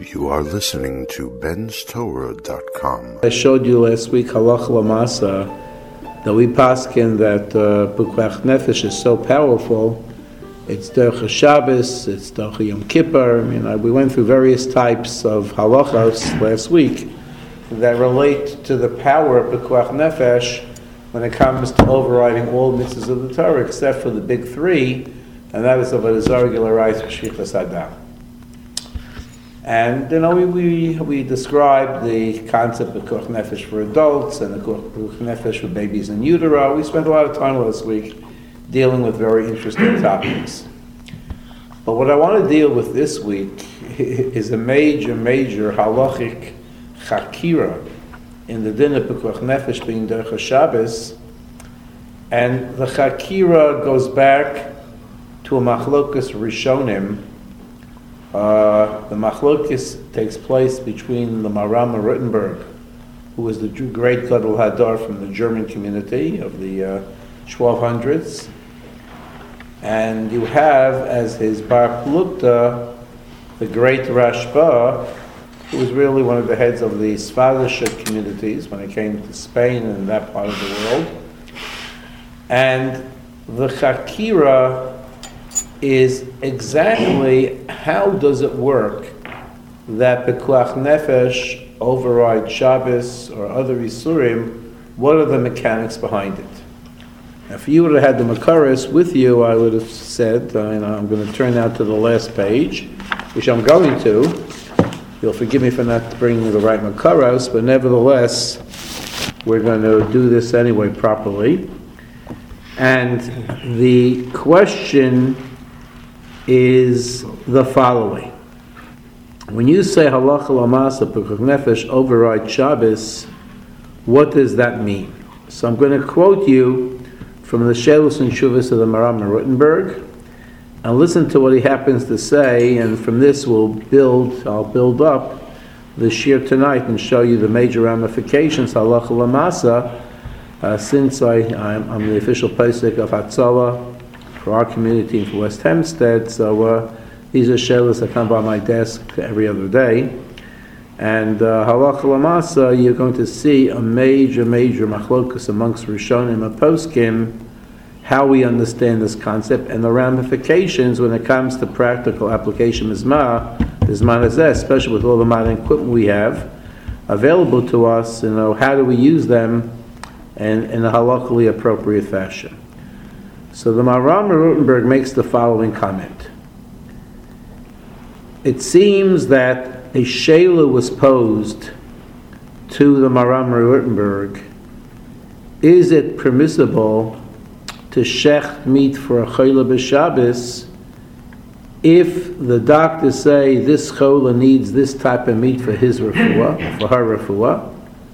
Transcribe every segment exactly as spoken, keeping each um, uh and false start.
You are listening to Ben's Torah dot com. I showed you last week Halach Lamasa that we paskin that uh, Pekuach Nefesh is so powerful. It's Derech Shabbos, it's Derech Yom Kippur. I mean, uh, we went through various types of halachos last week that relate to the power of Pekuach Nefesh when it comes to overriding all mitzvahs of the Torah except for the big three, and that is of a regularized Shechus Adam. And you know, we, we we described the concept of Pekuach Nefesh for adults and the Pekuach Nefesh for babies in utero. We spent a lot of time last week dealing with very interesting topics. But what I want to deal with this week is a major, major halachic chakira in the din of Pekuach Nefesh being Derech Shabbos, and the chakira goes back to a machlokas rishonim. Uh, the machlokes takes place between the Maram of Rittenberg, who was the great Gadol Hadar from the German community of the uh, twelve hundreds, and you have as his Bar Plukta the great Rashba, who was really one of the heads of the Sfaradish communities when it came to Spain and that part of the world. And the Chakira is exactly how does it work that Pekuach Nefesh overrides Shabbos or other Isurim. What are the mechanics behind it? Now, if you would have had the Makaris with you, I would have said, uh, you know, I'm going to turn now to the last page, which I'm going to. You'll forgive me for not bringing the right Makaros, but nevertheless, we're going to do this anyway properly. And the question is the following. When you say halacha lamasa Pekuach Nefesh override Shabbos, what does that mean? So I'm going to quote you from the Shelus and Shuvas of the Maram of Rittenberg, and listen to what he happens to say, and from this we'll build, I'll build up the shir tonight and show you the major ramifications halacha lamasa, uh, since I, I'm, I'm the official posek of Hatzalah for our community and for West Hempstead, so uh, these are shalas that come by my desk every other day. And uh, halacha lamasa, you're going to see a major, major machlokus amongst Rishonim and Poskim, how we understand this concept and the ramifications when it comes to practical application mizmah, mizmah hazeh, especially with all the modern equipment we have available to us. You know, how do we use them in, in a halachically appropriate fashion? So the Maram Rotenberg makes the following comment. It seems that a shayla was posed to the Maram Rotenberg. Is it permissible to shecht meat for a chayla b'Shabbos if the doctors say this chayla needs this type of meat for his refuah, for her refuah,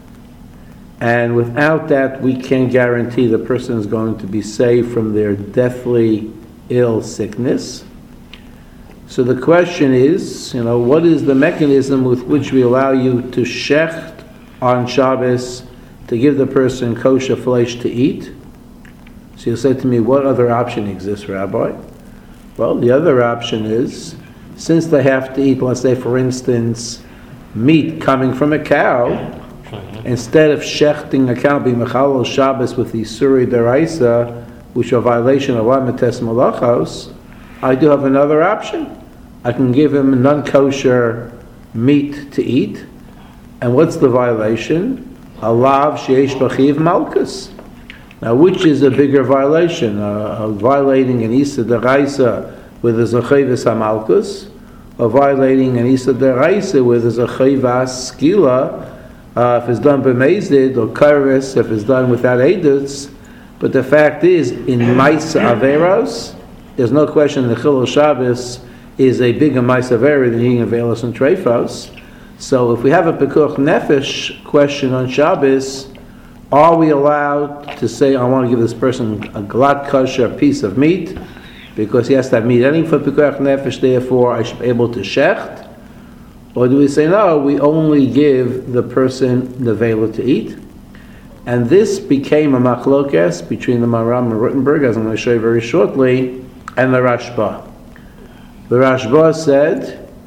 and without that, we can't guarantee the person is going to be saved from their deathly ill sickness. So the question is, you know, what is the mechanism with which we allow you to shecht on Shabbos to give the person kosher flesh to eat? So you'll say to me, what other option exists, Rabbi? Well, the other option is, since they have to eat, let's say, for instance, meat coming from a cow, instead of shechting a cow being mechalel Shabbos with the Isuri Deraisa, which are a violation of Lamites Malachos, I do have another option. I can give him non-kosher meat to eat. And what's the violation? Alav sheish b'chiv malchus. Now, which is a bigger violation? Uh, uh, violating an Isa Deraisa with a Zachevis HaMalchus, or violating an Isa Deraisa with a Zachevas Skila, Uh, if it's done b'mezid or kairis, if it's done without edus. But the fact is, in Maisa Averos, there's no question the Chilul Shabbos is a bigger Maisa Avera than eating Avelos and Treifos. So if we have a Pekuach Nefesh question on Shabbos, are we allowed to say, I want to give this person a glatt kosher piece of meat, because he has to have meat eating for Pekuach Nefesh, therefore I should be able to shecht? Or do we say, no, we only give the person the vela to eat? And this became a machlokes between the Maram and Rittenberg, as I'm going to show you very shortly, and the Rashba. The Rashba said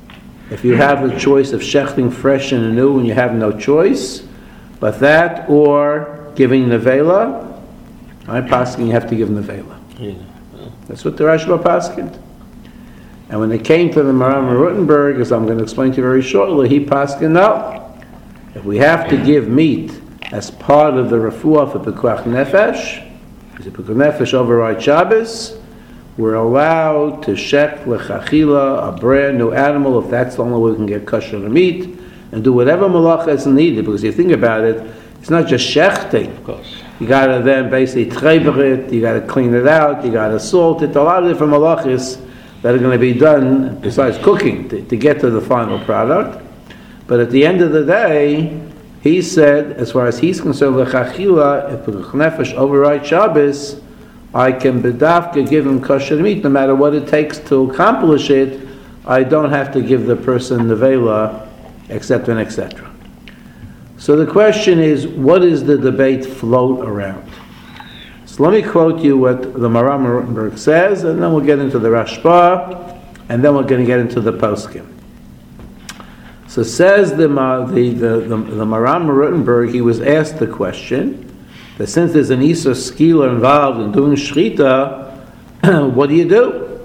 if you have the choice of shechting fresh and new and you have no choice, but that or giving nevela, I'm paskin you have to give nevela. Yeah. That's what the Rashba paskined. And when it came to the Maram Rutenberg, as I'm going to explain to you very shortly, he paskined no. If we have to give meat as part of the refuah for Pekuach Nefesh, because the Pekuach Nefesh overrides Shabbos, we're allowed to shech lechachila, a brand new animal, if that's the only way we can get kosher meat, and do whatever malacha is needed. Because if you think about it, it's not just shechting. Of course. You got to then basically treber it, you got to clean it out, you got to salt it, a lot of different malachas that are going to be done besides cooking to, to get to the final product. But at the end of the day, he said, as far as he's concerned, lechachila, if Pekuach Nefesh overrides Shabbos, I can bedafka give him kosher meat, no matter what it takes to accomplish it. I don't have to give the person nevela, et cetera, and et cetera. So the question is, what is the debate float around? So let me quote you what the Maram Rutenberg says, and then we'll get into the Rashba, and then we're going to get into the Poskim. So says the the the, the, the Maram Rutenberg, he was asked the question that since there's an Isur Skila involved in doing Shechita, what do you do?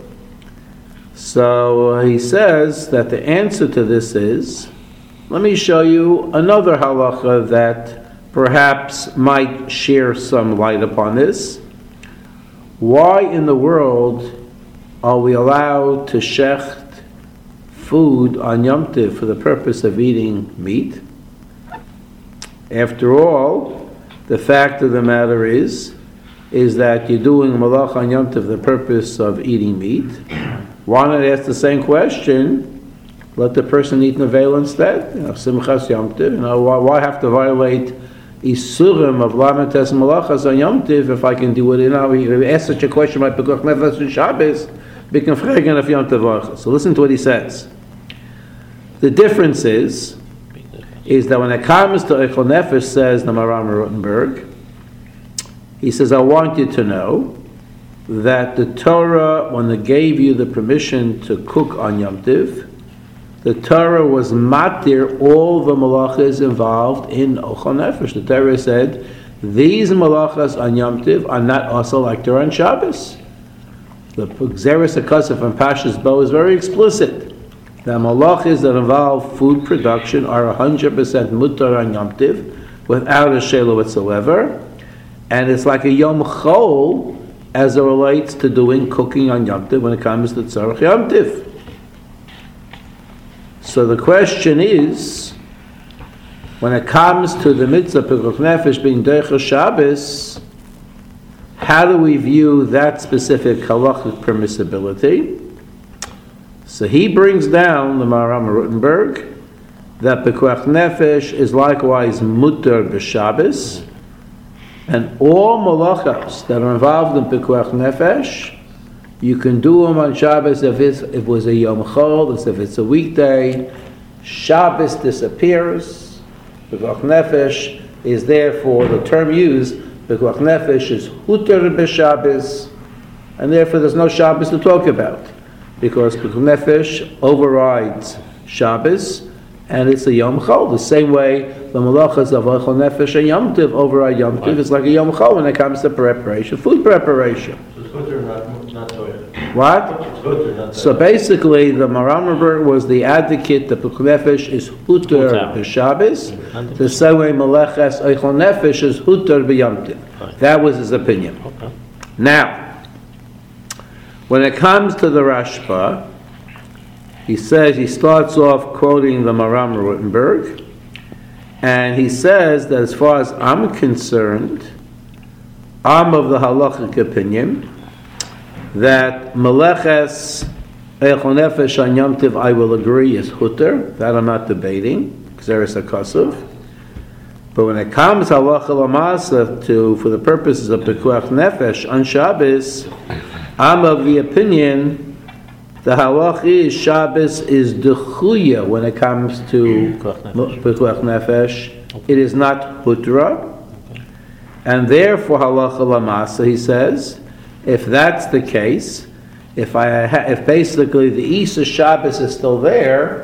So he says that the answer to this is, let me show you another halacha that perhaps might share some light upon this. Why in the world are we allowed to shecht food on Yom Tov for the purpose of eating meat? After all, the fact of the matter is, is that you're doing malach on Yom Tov for the purpose of eating meat. Why not ask the same question? Let the person eat nevela instead. You know, Simchas Yom Tov. You know, why, why have to violate isurim of lamates malachas on Yom Tov if I can do it? You know, we ask such a question about Pekuach Nefesh and Shabbos. We can fragen of Yom Tov. So listen to what he says. The difference is. is that when it comes to Eichel Nefesh, says the Maram Rutenberg, he says, I want you to know that the Torah, when it gave you the permission to cook on Yom Tov, the Torah was matir all the malachas involved in Eichel Nefesh. The Torah said, these malachas on Yom Tov are not also like they're on Shabbos. The Gzeres HaKosef and Pashas Bo is very explicit. The malachas that involve food production are one hundred percent mutar on Yom Tov, without a shayla whatsoever, and it's like a Yom Chol as it relates to doing cooking on Yom Tov when it comes to Tzarech Yom Tov. So the question is, when it comes to the mitzvah Pekuach Nefesh being Deicha Shabbos, how do we view that specific halachic permissibility? So he brings down the Maram Rutenberg that Pekuach Nefesh is likewise mutar b'Shabbos, and all malachas that are involved in Pekuach Nefesh, you can do them on Shabbos if, it's, if it was a Yom Chol, as if it's a weekday. Shabbos disappears. Pekuach Nefesh is therefore, the term used, Pekuach Nefesh is hutar b'Shabbos, and therefore there's no Shabbos to talk about, because Pekuach Nefesh overrides Shabbos, and it's a Yom Chol. The same way the malachas of Eichel Nefesh and Yom Tov override Yom Tov. It's like a Yom Chol when it comes to preparation, food preparation. So it's good or not, not toilet? What? It's good or not So basically, the Maram Rutenberg was the advocate that Pekuach Nefesh is hutar b'Shabbos. The same way malachas Eichel Nefesh is hutar b'Yom Tov. That was his opinion. Okay. Now, when it comes to the Rashba, he says, he starts off quoting the Maram Rutenberg, and he says that as far as I'm concerned, I'm of the halachic opinion that meleches Eichel Nefesh on Yom Tov, I will agree, is huter. That I'm not debating, Gzeres HaKosov. But when it comes halacha l'masa to, for the purposes of Pekuach Nefesh on Shabbos, I'm of the opinion the halach is Shabbos is dechuya when it comes to Pekuach Nefesh. It is not hutra. And therefore, halacha l'masa, he says, if that's the case, if I ha- if basically the Isa Shabbos is still there,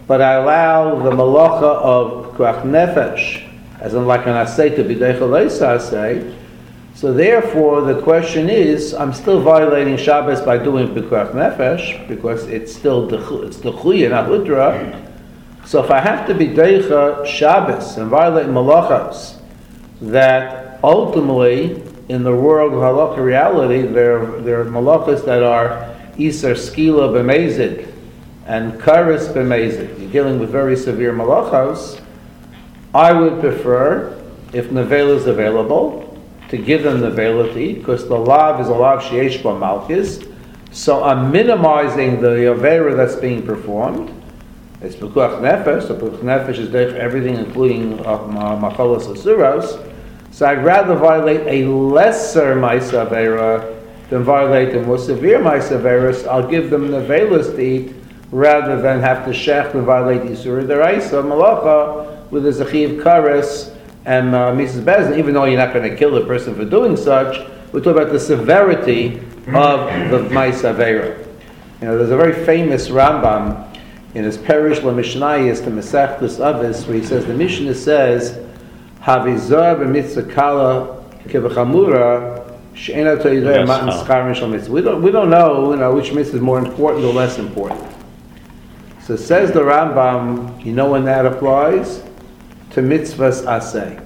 but I allow the malacha of Kuach Nefesh, as in like an asay to be deichel leisa asay. So therefore, the question is, I'm still violating Shabbos by doing B'Kuach Nefesh, because it's still the it's the chuya, not hudra. So if I have to be deicha Shabbos and violate malachos, that ultimately, in the world of halakha reality, there, there are malachos that are Isar Skila b'mezid and Karis b'mezid. You're dealing with very severe malachos. I would prefer, if nevela is available, to give them nevela to eat, because the lav is a lav sheyesh ba malchus. So I'm minimizing the avera that's being performed. It's B'Kuach Nefesh, so B'Kuach Nefesh is there for everything, including uh, machalas asuros. So I'd rather violate a lesser Maisa Avera than violate a more severe Maisa Averas. I'll give them nevelas to eat rather than have to shech and violate Yisur Deraisa Malacha with a Zachiv Kares and uh, Missus Bezin. Even though you're not going to kill a person for doing such, we're talking about the severity of the Maisa Avera. You know, there's a very famous Rambam in his Perish LaMishnayis to Mesechtus Avis, where he says, the Mishnah says, Havizar b'mitzvah kala kevachamura she'ena toyidei matan schar mishal mitzvah. We don't we don't know, you know which mitzvah is more important or less important. So says the Rambam, you know when that applies? To mitzvahs aseh.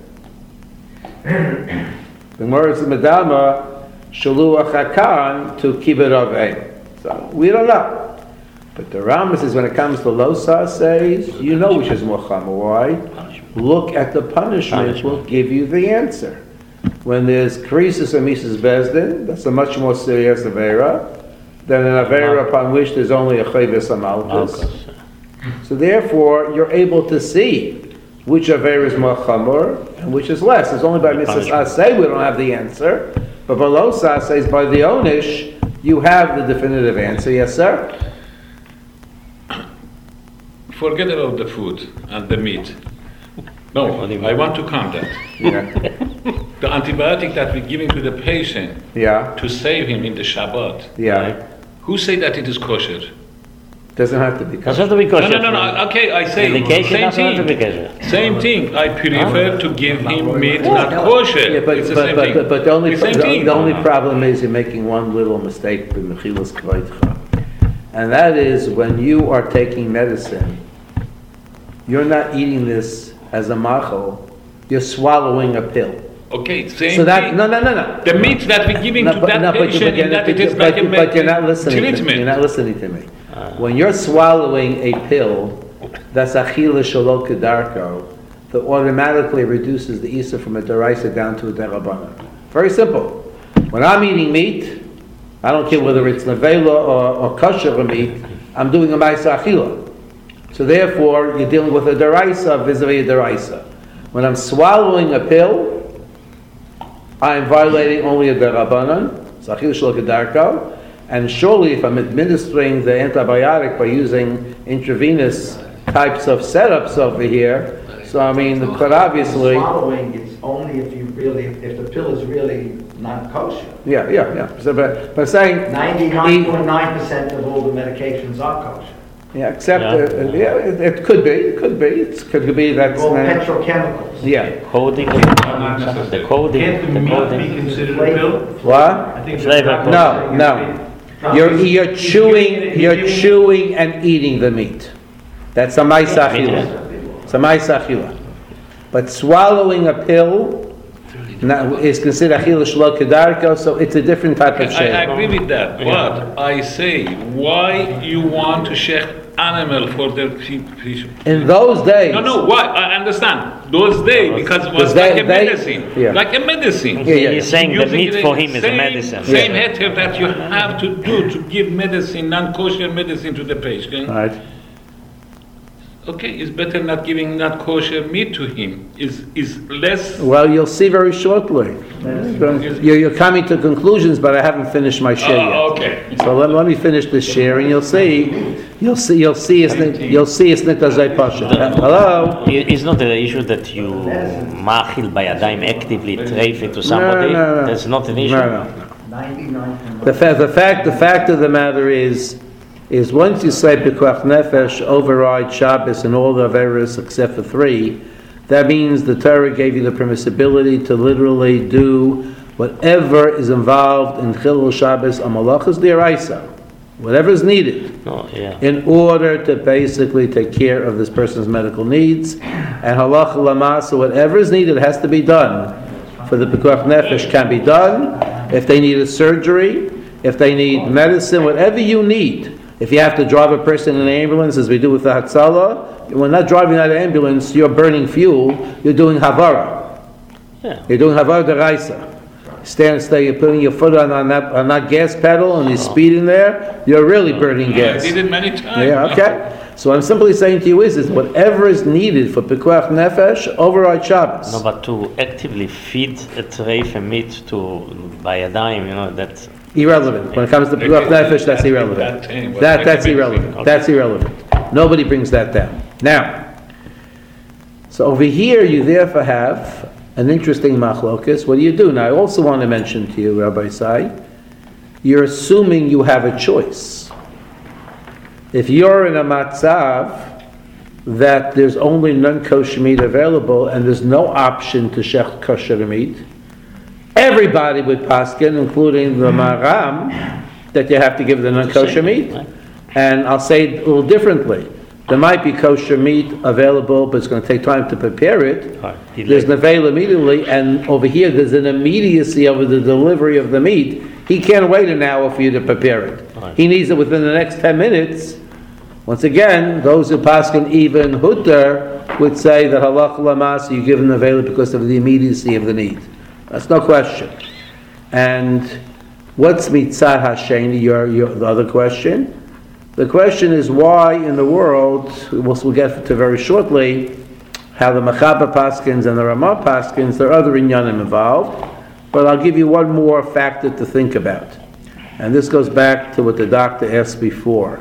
The words of Medama, shaluach hakan to kibbut avei. So we don't know. But the Rambam says when it comes to los aseh, you know which is more chamor. Why? Look at the punishment, punishment will give you the answer. When there's krisis or Missus Bezdin, that's a much more serious avera than an avera upon which there's only a chayves amalkus. So therefore, you're able to see which avera is more chamor and which is less. It's only by Missus Asay we don't have the answer, but below Asay, by the Onish, you have the definitive answer. Yes, sir? Forget about the food and the meat. No, I want to count that. Yeah. The antibiotic that we're giving to the patient Yeah. to save him in the Shabbat. Yeah. Who say that it is kosher? Doesn't have to be Doesn't kosher. have to be No, kosher. no, no, no. Okay, I say Indication same doesn't have to be thing. kosher. Same thing. I prefer to give him meat not kosher. Yeah, but, it's the but, same but, thing. but, but the only the, same the, thing. the only problem is you're making one little mistake with mechilas kvaitcha, and that is when you are taking medicine, you're not eating this as a machal. You're swallowing a pill. Okay, same So that thing. no no no no. The meat that we're giving No, to but- that no, but you- patient, but you're that not- it is but like you- a but you're not listening. To, treatment. you're not listening to me. When you're swallowing a pill, that's achila shalol kedarko, that automatically reduces the isa from a deraisa down to a derabana. Very simple. When I'm eating meat, I don't care whether it's nevela or, or kosher meat, I'm doing a ma'isa achila. So therefore, you're dealing with a deraisa vis-a-vis a deraisa. When I'm swallowing a pill, I'm violating only a derabanan, so achila shalol kedarko. And surely if I'm administering the antibiotic by using intravenous types of setups over here, so I mean, quite obviously... Swallowing, it's only if you really, if the pill is really not kosher. Yeah, yeah, yeah. So, but, but saying... ninety-nine point nine percent of all the medications are kosher. Yeah, except, Yeah. uh, yeah, it, it could be, it could be, it could be that's... All uh, petrochemicals. yeah. Coding, the coding, Can't the the meat be coding. considered a pill? What? I think Flavor. No, no. You're, you're chewing, you're chewing and eating the meat. That's a ma'isa achila. It's a ma'isa achila. But swallowing a pill na- is considered achila shelo kedarko, so it's a different type of I, I shame. agree with that, but I say, why you want to shech animal for the fish? In those days, No, no, why? I understand. Those days, because it was Because they- like a they- medicine. yeah. Like a medicine. Yeah, yeah. He's saying the Using meat it for in him is a same- medicine. Same Yeah. heter that you have to do to give medicine, non-kosher medicine to the patient. right? Okay, it's better not giving not kosher meat to him. Is is less. Well, you'll see very shortly. You're, you're coming to conclusions, but I haven't finished my share yet. Oh, okay. So let, let me finish this share, and you'll see, you'll see, you'll see, it's nit- you'll see it's nitazay pasha. Hello. It- It's not the issue that you machil by a dime actively treif it to somebody. No, no, no. That's not an issue. No, no, no. ninety-nine point nine. The, fa- the fact, the fact of the matter is, is once you say Pikuach Nefesh overrides Shabbos and all the Averos except for three, that means the Torah gave you the permissibility to literally do whatever is involved in Chilul Shabbos or Malachas D'Oraisa, whatever is needed, No, yeah. in order to basically take care of this person's medical needs. And Halacha Lamasa, whatever is needed has to be done. For the Pikuach Nefesh can be done. If they need a surgery, if they need medicine, whatever you need. If you have to drive a person in an ambulance, as we do with the Hatzalah, we're not driving that ambulance, you're burning fuel, you're doing Havara. Yeah. You're doing Havara D'Oraisa. Stand still, you're putting your foot on, on, that, on that gas pedal and you're speeding there, you're really burning I gas. did it many times. Yeah, okay. So what I'm simply saying to you is, is whatever is needed for Pikuach Nefesh, override Shabbos. No, but to actively feed a treif and meat to by a dime, you know, that's Irrelevant. When it comes to Pikuach Nefesh, that's irrelevant. That, that's irrelevant. That's irrelevant. Nobody brings that down. Now, so over here you therefore have an interesting machlokas. What do you do? Now I also want to mention to you, Rabbi Sai, you're assuming you have a choice. If you're in a matzav that there's only non-kosher meat available and there's no option to shech kosher meat, everybody would paskin, including the Maram, that you have to give the non-kosher meat. And I'll say it a little differently. There might be kosher meat available, but it's going to take time to prepare it. There's nevel immediately, and over here there's an immediacy over the delivery of the meat. He can't wait an hour for you to prepare it. He needs it within the next ten minutes. Once again, those who paskin even hutter would say that halach lamas, you give them nevel because of the immediacy of the need. That's no question. And what's mitzad hasheni? Your, your the other question. The question is why in the world, we'll, we'll get to very shortly, how the Mechaba Paskins and the Ramah Paskins, there are other inyanim involved, but I'll give you one more factor to think about. And this goes back to what the doctor asked before.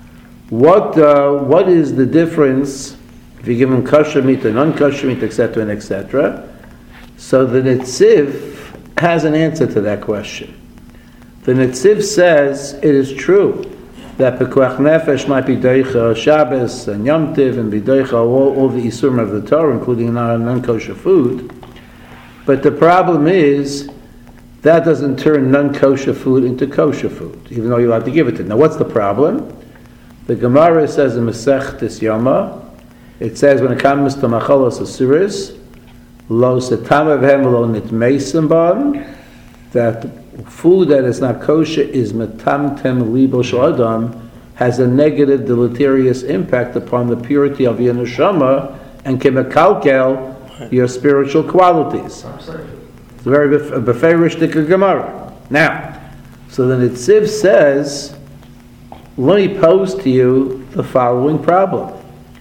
What uh, what is the difference if you give him kosher meat and non-kosher meat, et cetera, and et cetera? So the Netziv has an answer to that question. The Netziv says it is true that Pekuach Nefesh might be Deicha Shabbos and Yom Tiv and be Deicha all, all the Isurim of the Torah, including non-kosher food. But the problem is that doesn't turn non-kosher food into kosher food, even though you're allowed to give it to them. Now what's the problem? The Gemara says in Masechtas Yoma, it says when it comes to Machalos Asuris, Lo Setam Avhem Lo Nitmeisim Bam, that food that is not kosher is metamtem libo sh'adam, has a negative deleterious impact upon the purity of your neshama and can mekalkel your spiritual qualities. It's a very beferish dikkur Gemara. Now, so the Netziv says, let me pose to you the following problem.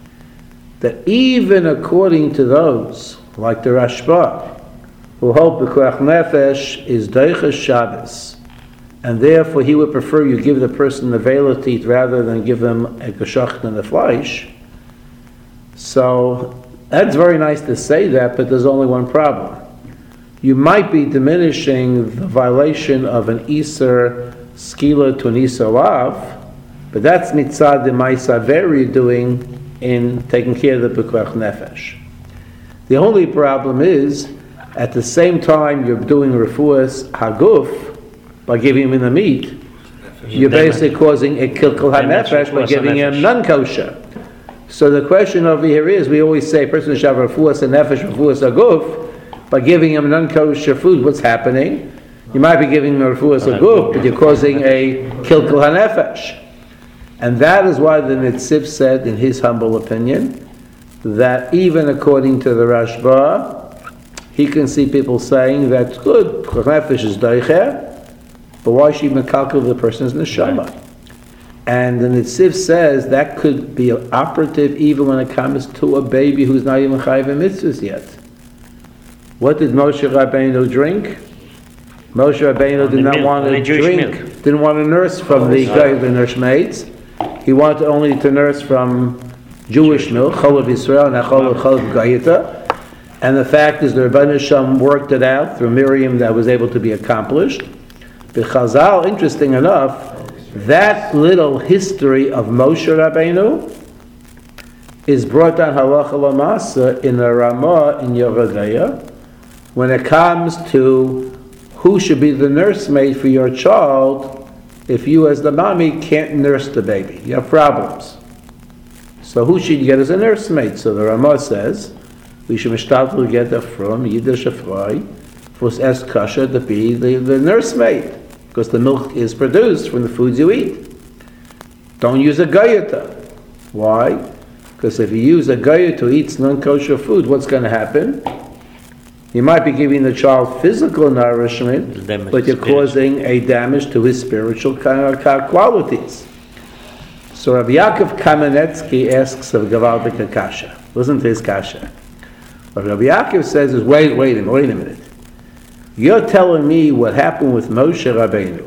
That even according to those, like the Rashba, who hold Pekuach Nefesh is Deicha Shabbos, and therefore he would prefer you give the person the veil teeth rather than give them a geshacht and the flesh. So that's very nice to say that, but there's only one problem. You might be diminishing the violation of an Iser skila to an Iser lav, but that's mitzad the ma'isa very doing in taking care of the Pekuach Nefesh. The only problem is, at the same time you're doing refuas haguf by giving him the meat, you're basically causing a kilkul hanefesh by giving him non-kosher. So the question over here is, we always say a person should have refuas hanefesh, refuas haguf, by giving him non-kosher food. What's happening? You might be giving him refuas haguf, but you're causing a kilkul hanefesh. And that is why the Netziv said, in his humble opinion, that even according to the Rashba, he can see people saying that's good, Nefesh is Deicher, but why should he mekalkel the person's neshama? Right. And the Netziv says that could be operative even when it comes to a baby who's not even chayiv in mitzvahs yet. What did Moshe Rabbeinu drink? Moshe Rabbeinu did not want to drink, didn't want to nurse from the guy, the nursemaids. He wanted only to nurse from Jewish milk, Cholav Yisrael, and Cholav Cholav Gayita. And the fact is the Rebbeinu Shem worked it out through Miriam that was able to be accomplished. But Chazal, interesting enough, That little history of Moshe Rabbeinu is brought down halacha lamasa in the Ramah in Yerodea when it comes to who should be the nursemaid for your child if you as the mommy can't nurse the baby. You have problems. So who should you get as a nursemaid? So the Ramah says we should mishtadel get her from Yiddish Afroi for es kasha to be the, the nursemaid because the milk is produced from the foods you eat. Don't use a gayata. Why? Because if you use a gayat who eats non-kosher food, what's going to happen? You might be giving the child physical nourishment, but you're causing a damage to his spiritual qualities. So Rabbi Yaakov Kamenetsky asks of Gavaldik Kasha. Listen to his Kasha. What Rabbi Yaakov says is, wait, wait a minute, wait a minute. You're telling me what happened with Moshe Rabbeinu.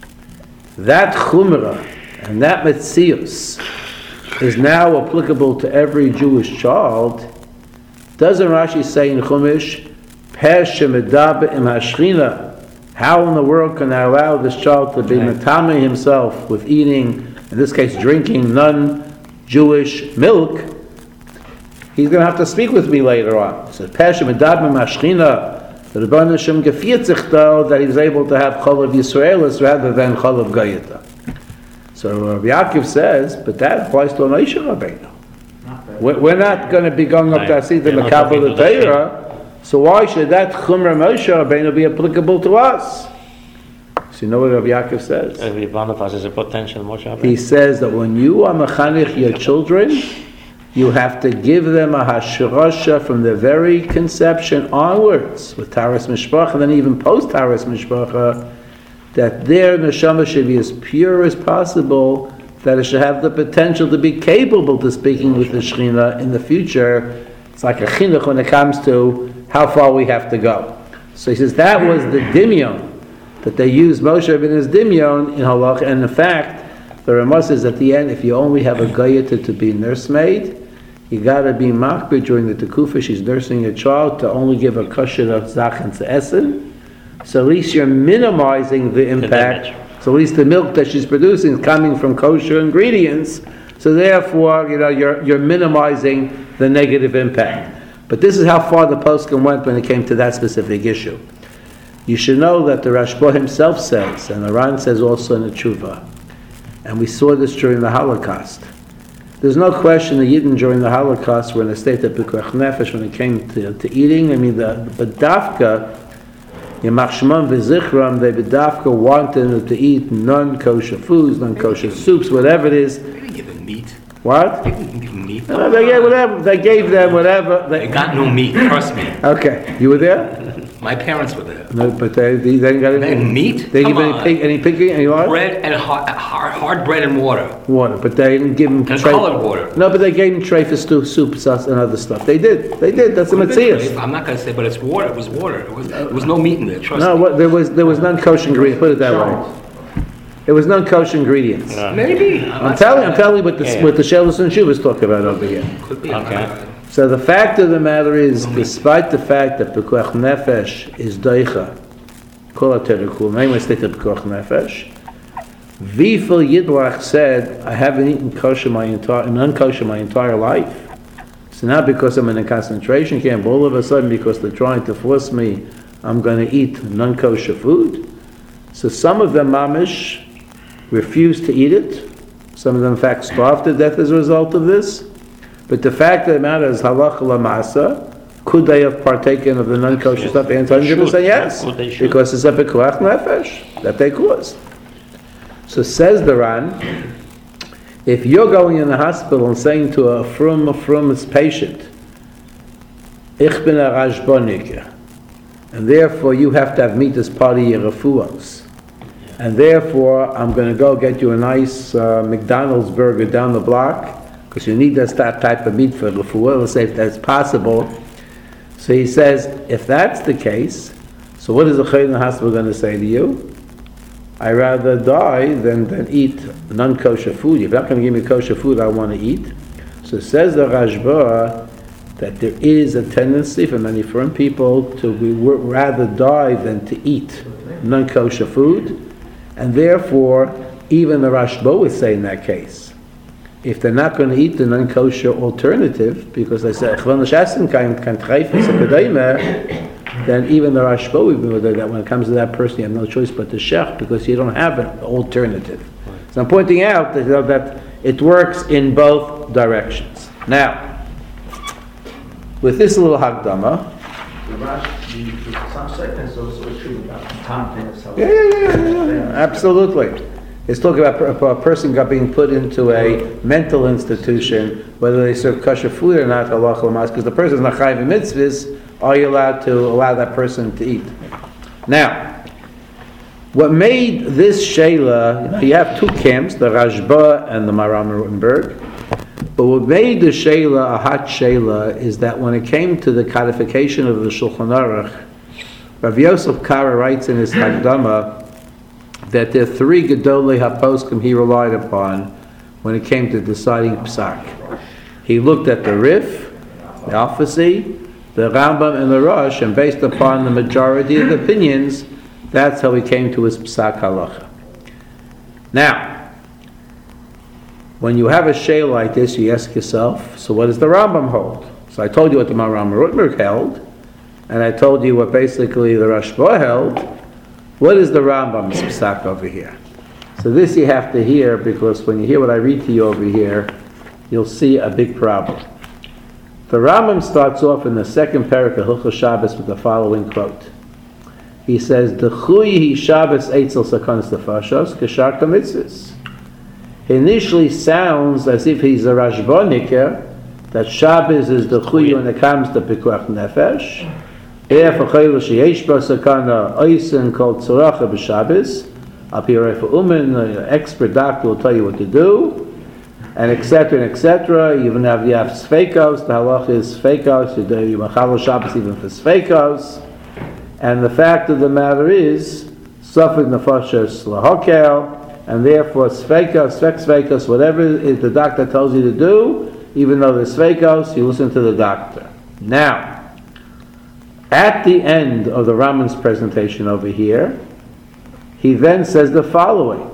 That chumrah and that metzius is now applicable to every Jewish child. Doesn't Rashi say in Chumash, Pesh Shemedaba im Hashchina, how in the world can I allow this child to be metame himself with eating, in this case drinking non-Jewish milk? He's going to have to speak with me later on. He says, Pesh Shemedaba im Hashchina, the Rebbeinu Hashem gefiert sich though that he's able to have Cholav Yisraelis rather than Cholav Gayata. So Rabbi Yaakov says, but that applies to Moshe Rabbeinu. We're not going to be going up to Asid the Makabel the Torah, so why should that Chumra Moshe Rabbeinu be applicable to us? So you know what Rabbi Yaakov says? Every one of us is a potential Moshe Rabbeinu. He says that when you are mechanech your children, you have to give them a hashirasha from the very conception onwards, with Taras Mishpacha, and then even post Taras Mishpacha, that their neshama should be as pure as possible, that it should have the potential to be capable to speaking with the Shekhinah in the future. It's like a chinuch when it comes to how far we have to go. So he says that was the dimyon, that they used Moshe Rabbeinu's dimyon in halach, and in fact, the Ramah says at the end, if you only have a gayata to be nursemaid, you got to be makbid during the tekufa she's nursing a child to only give a kosher of zachan to essen. So at least you're minimizing the impact. So at least the milk that she's producing is coming from kosher ingredients. So therefore, you know, you're you're minimizing the negative impact. But this is how far the poskim went when it came to that specific issue. You should know that the Rashba himself says, and the Ran says also in the Tshuva, and we saw this during the Holocaust. There's no question that Yidden during the Holocaust were in a state of pikuach nefesh when it came to, to eating. I mean, the but dafka, Yamach Shemon v'zichram, they bedafka wanted them to eat non-kosher foods, non-kosher soups, whatever it is. They didn't give them meat. What? They didn't give them meat. No, they gave whatever. They gave them whatever. They got no meat, trust me. Okay, you were there? My parents were there. No, but they, they, they didn't get They had meat? They Come give any on. pig, any pig, any what? Bread and hard, hard, hard bread and water. Water, but they didn't give them And tray- colored water. No, but they gave them tray for stew, soup, sauce, and other stuff. They did. They did. That's a Matthias. I'm not going to say, but it's water. It was water. It was, there was no meat in there, trust No, me. what, there was there was non-kosher ingredients. Put it that way. It was non-kosher ingredients. Yeah. Maybe. I'm, I'm not telling, saying I'm telling you what the Yeah. what the Shelos and Shuvas talk about over here. that. Could be. Okay. So the fact of the matter is, despite the fact that pekuach nefesh is doicha, kol haterikul, name state of pekuach nefesh. Vifel Yidlach said, I haven't eaten kosher my entire, non-kosher my entire life. So now because I'm in a concentration camp, all of a sudden because they're trying to force me, I'm going to eat non-kosher food. So some of them, mamish, refused to eat it. Some of them, in fact, starved to death as a result of this. But the fact of the matter is, halacha lamasa, could they have partaken of the non-kosher stuff? And one hundred percent yes, Could they should. because it's a pekuach nefesh that they caused. So says the Ran, if you're going in the hospital and saying to a frum, a frum's patient, ich bin a rashbonik, and therefore you have to have meat as part of your refuos, and therefore I'm going to go get you a nice uh, McDonald's burger down the block, because you need that type of meat for refuah, let's say if that's possible. So he says, if that's the case, so what is the chayil in the hospital going to say to you? I'd rather die than, than eat non-kosher food. If you're not going to give me kosher food, I want to eat. So it says the Rashba that there is a tendency for many foreign people to be, rather die than to eat non-kosher food, and therefore even the Rashba would say in that case, if they're not going to eat the non-kosher alternative, because they say, then even the Rashba would be with it, that when it comes to that person, you have no choice but to shech, because you don't have an alternative. So I'm pointing out that, you know, that it works in both directions. Now, with this little Hagdama, The Rush, the, the, some segments also true about content. So yeah, yeah, yeah, yeah, yeah, absolutely. It's talking about a, a person got being put into a mental institution, whether they serve kosher food or not, halacha l'mas, because the person is not chayiv in mitzvahs. Are you allowed to allow that person to eat? Now, what made this Sheila, you know, you have two camps, the Rashba and the Maram Rutenberg, but what made the Sheila a hot Sheila is that when it came to the codification of the Shulchan Aruch, Rav Yosef Kara writes in his Hagdama that there are three Gedolei HaPoskim he relied upon when it came to deciding Psak. He looked at the Rif, the Alfasi, the Rambam, and the Rosh, and based upon the majority of the opinions, that's how he came to his Psak Halacha. Now, when you have a Sheila like this, you ask yourself, so what does the Rambam hold? So I told you what the Maram Rutenberg held, and I told you what basically the Rashba held. What is the Rambam's psak over here? So this you have to hear, because when you hear what I read to you over here, you'll see a big problem. The Rambam starts off in the second parak of Hilchos Shabbos with the following quote. He says, "D'chuyi hi Shabbos eitzel sakonas nefashos k'shar mitzvos." He initially sounds as if he's a Rashbaniker, that Shabbos is the chuy when it comes to pikuach nefesh. If a chayla sheyesh ba sakana oisen called tzaracha b'Shabbos, up here if a uman, an expert doctor will tell you what to do, and et cetera and et cetera. Even have you have sfeikos, the halach is sfeikos. You do you machal Shabbos even for sfeikos, and the fact of the matter is suffered nefashos lahakel. And therefore, sveikos, svek sveikos, whatever is the doctor tells you to do, even though there's sveikos, you listen to the doctor. Now, at the end of the Rambam's presentation over here, he then says the following.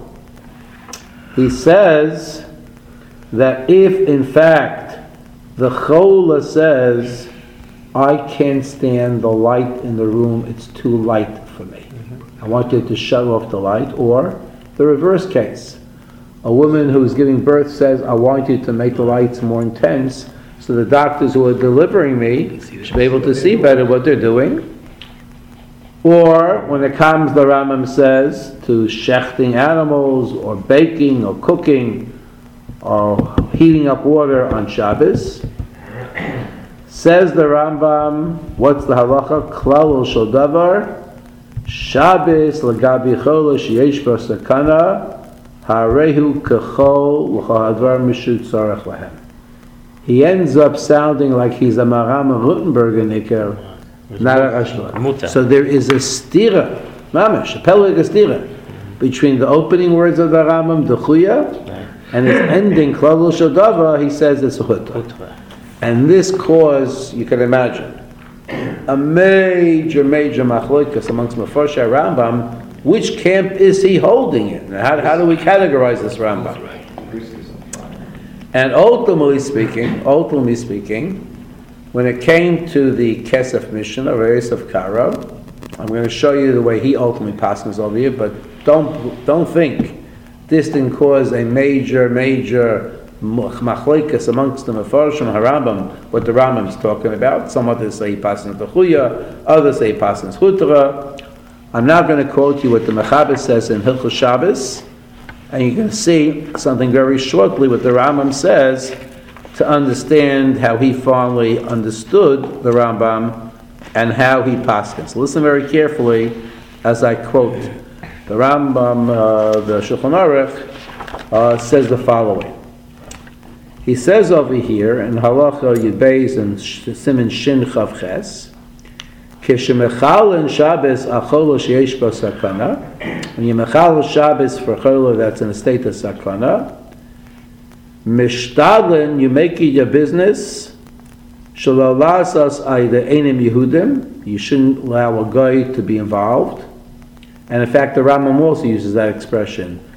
He says that if, in fact, the chola says, I can't stand the light in the room, it's too light for me. Mm-hmm. I want you to shut off the light, or the reverse case. A woman who's giving birth says, I want you to make the lights more intense so the doctors who are delivering me should be able to see better what they're doing. Or when it comes, the Rambam says, to shechting animals or baking or cooking or heating up water on Shabbos. Says the Rambam, what's the halacha? Klal shel davar. Shabbos lagabi chola sheyesh ba sakana harehu kechol l'chadvar mishut tzarech lahem. He ends up sounding like he's a Maram Rutenberger nicker, not a Rashba. So there is a stira, mamash, a peleg a stira, between the opening words of the Rambam, D'chuya, and his ending, Klal shel davar, he says it's a chutah. And this caused, you can imagine, a major, major machlokas amongst Mefarshei Rambam. Which camp is he holding in? How, how do we categorize this Rambam? And ultimately speaking, ultimately speaking, when it came to the Kesef mission of Yosef Karo, I'm going to show you the way he ultimately passes over here, but don't don't think this didn't cause a major, major machlekes amongst the Mefarshim Harambam, what the Rambam is talking about. Some others say he passes the Chuya, others say he passes Chutra. I'm now going to quote you what the Mechaber says in Hilchos Shabbos, and you're going to see something very shortly what the Rambam says to understand how he finally understood the Rambam and how he paskins. Listen very carefully as I quote. The Rambam, uh, the Shulchan Aruch, uh, says the following. He says over here in Halacha Yud Beis and Siman Shin Chav Ches, Kishemechal Shabbos acholo sheyesh bo sakana. When you mechal Shabbos for cholo that's in a state of sakana, mishtadlen, you make it your business. Shelo lasas aida einim Yehudim. You shouldn't allow a guy to be involved. And in fact, the Rambam also uses that expression.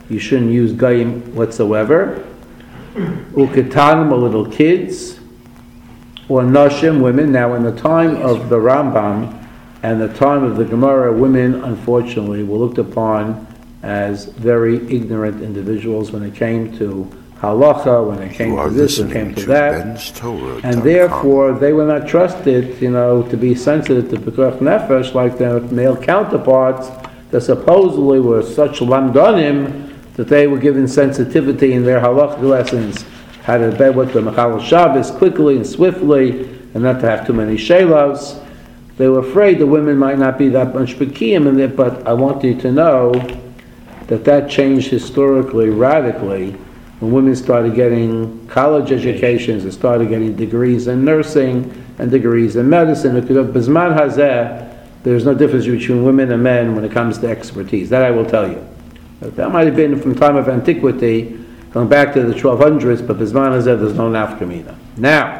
you shouldn't use goyim whatsoever. Uketanim, or little kids, or nashim, women. Now, in the time of the Rambam and the time of the Gemara, women, unfortunately, were looked upon as very ignorant individuals when it came to halacha, when it came You to are this, when it came listening to to that. Ben's Torah And dot com. therefore, they were not trusted, you know, to be sensitive to Pekuach Nefesh like their male counterparts that supposedly were such lamdanim that they were given sensitivity in their halachic lessons, how to be with the Mechal Shabbos quickly and swiftly, and not to have too many shelos. They were afraid the women might not be that much Pekiyim in it, but I want you to know that that changed historically radically when women started getting college educations and started getting degrees in nursing and degrees in medicine. B'zman hazeh, there's no difference between women and men when it comes to expertise. That I will tell you. That might have been from time of antiquity, going back to the twelve hundreds, but B'zman hazeh, there's no nafkamina. Now,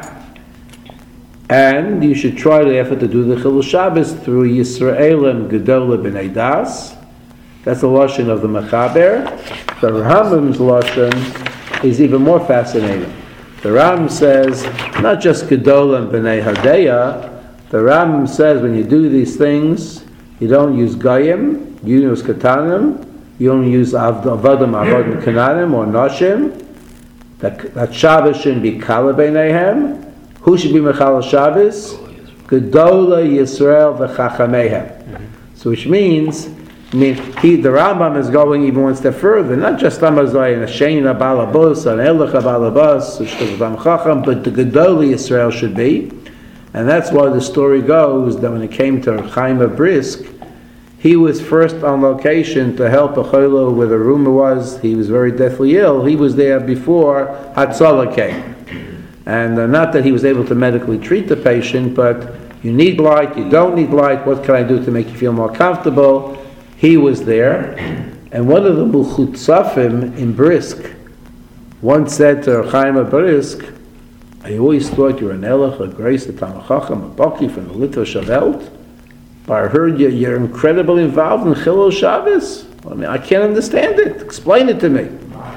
and you should try the effort to do the Chilul Shabbos through Yisraelim Gedola B'nai Das. That's the lashon of the Mechaber. The Rambam's lashon is even more fascinating. The Rambam says not just Gedola and B'nai Hadeya. The Rambam says when you do these things, you don't use Goyim, you use Katanim, you don't use Avadim, Avadim Kananim or Nashim. That, that Shabbos shouldn't be Kala B'naihem. Who should be Mechal Shabbos? Gedola Yisrael v'Chachamehem. So which means, I mean, he, the Rambam is going even one step further, not just Amazai and Ashena Balabos and Elicha Balabos, but the Gedola Yisrael should be. And that's why the story goes that when it came to Chaim Brisk, he was first on location to help a chaylo where the rumor was he was very deathly ill. He was there before Hatzalah came. And uh, not that he was able to medically treat the patient, but you need light, you don't need light, what can I do to make you feel more comfortable? He was there. And one of the Muchutzafim in Brisk once said to Chaim Brisk, I always thought you were an Elech, a Grace, a Tamachacham, a Baki from the Litvish Welt, but I heard you, you're incredibly involved in Chilul Shabbos. I mean, I can't understand it. Explain it to me.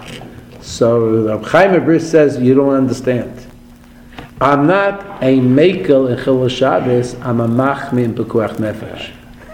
So Reb Chaim Brisk says, you don't understand. I'm not a Mekel in Chilul Shabbos, I'm a Machmi in Pekuach Nefesh.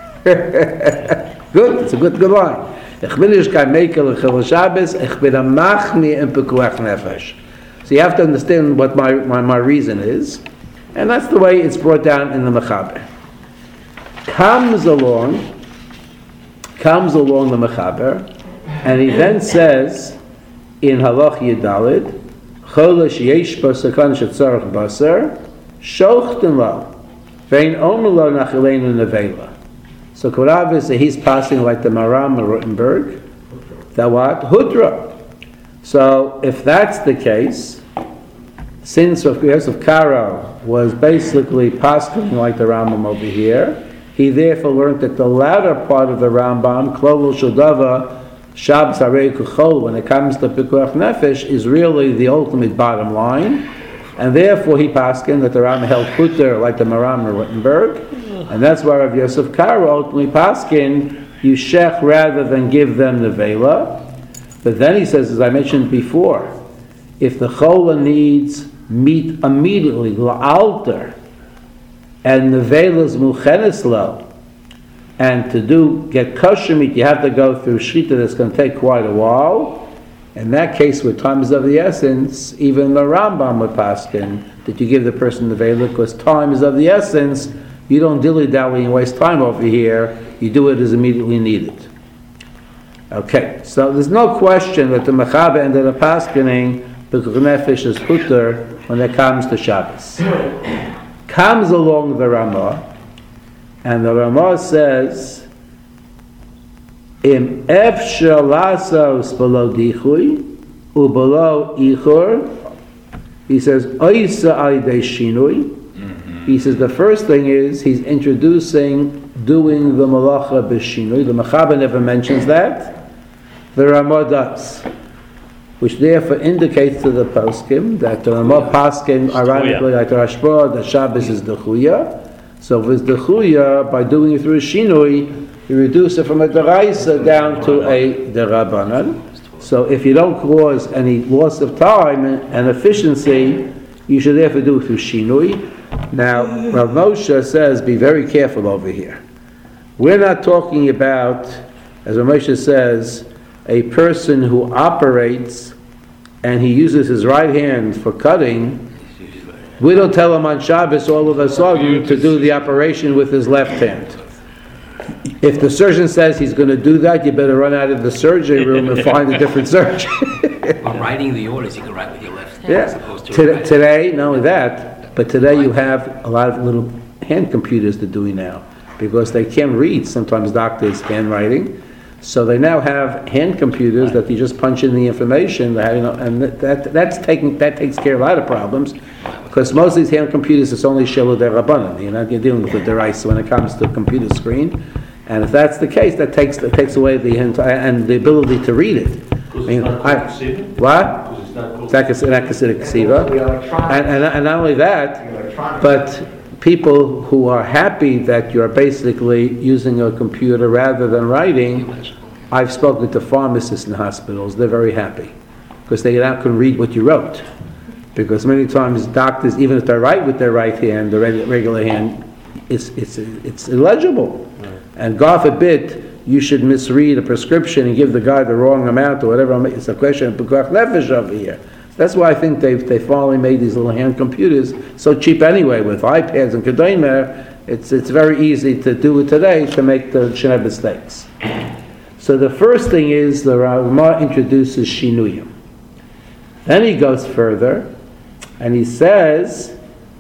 Good, it's a good, good line. Ich bin nicht kein Mekel in Chilul Shabbos, ich bin a Machmi in Pekuach Nefesh. So you have to understand what my, my, my reason is, and that's the way it's brought down in the Mechaber. Comes along, comes along the Mechaber, and he then says in Halach Yedalid, Cholish yesh ba sakan shetzarach basar, shochten lo, vein omer lo nachilenu nevela. So Korav is he's passing like the Maram of Rottenberg, that what? Hudra. So if that's the case, since of Yosef Karo was basically passing like the Rambam over here, he therefore learned that the latter part of the Rambam, Klovul Shodava, Shabbos Harei Kuchol, when it comes to Pekuach Nefesh, is really the ultimate bottom line, and therefore he paskin that the Rambam held Puter like the Maram of Rottenberg, and that's why Rav Yosef Karo ultimately paskin you shech rather than give them the vela. But then he says, as I mentioned before, if the chola needs meat immediately, la'alter, and the vela is muchenes lo, and to do get kosher meat, you have to go through shita that's going to take quite a while. In that case, where time is of the essence, even the Rambam would paskin that you give the person the vela because time is of the essence. You don't dilly-dally and waste time over here. You do it as immediately needed. Okay, so there's no question that the Mechaber ended up paskining Pekuach Nefesh is puter when it comes to Shabbos. Comes along the Ramah, and the Ramah says, Im efshar lasos below dichui, u below ichur, he says, oisa aidei shinui. He says the first thing is he's introducing doing the malacha b'shinui. The Mechaber never mentions that. The Ramah does, which therefore indicates to the poskim that the Ramah poskim, ironically like the Rashba, that Shabbos is the chuya. So if it's the chuya, by doing it through a shinui, you reduce it from a deraisa down to a derabanan. So if you don't cause any loss of time and efficiency, you should therefore do it through shinui. Now, Rav Moshe says, be very careful over here. We're not talking about, as Rav Moshe says, a person who operates and he uses his right hand for cutting. We don't tell him on Shabbos all of a sudden to do the operation with his left hand. If the surgeon says he's going to do that, you better run out of the surgery room and find a different surgeon. Well, writing the orders, you can write with your left hand as Yeah. opposed to Today, right. today, not only that, but today you have a lot of little hand computers they're doing now because they can't read sometimes doctors' handwriting. So they now have hand computers that you just punch in the information, that, you know, and that, that that's taking that takes care of a lot of problems. Because most of these hand computers, it's only Shelo Derabanan. You're not you're dealing with the device when it comes to a computer screen. And if that's the case, that takes that takes away the entire and the ability to read it. I mean, I, what? Because it's not called. It's not considered, not considered ksiva. The electronic. And, and, and not only that, The electronic. but people who are happy that you're basically using a computer rather than writing, I've spoken to pharmacists in hospitals, they're very happy. Because they now can read what you wrote. Because many times doctors, even if they write with their right hand, the reg- regular hand, it's, it's, it's illegible. And God forbid, you should misread a prescription and give the guy the wrong amount or whatever. It's a question of pekuach nefesh over here. That's why I think they've they finally made these little hand computers so cheap anyway with iPads and kedomer. It's it's very easy to do it today to make the shouldn't have mistakes. So the first thing is the Rama introduces shinuyim. Then he goes further and he says,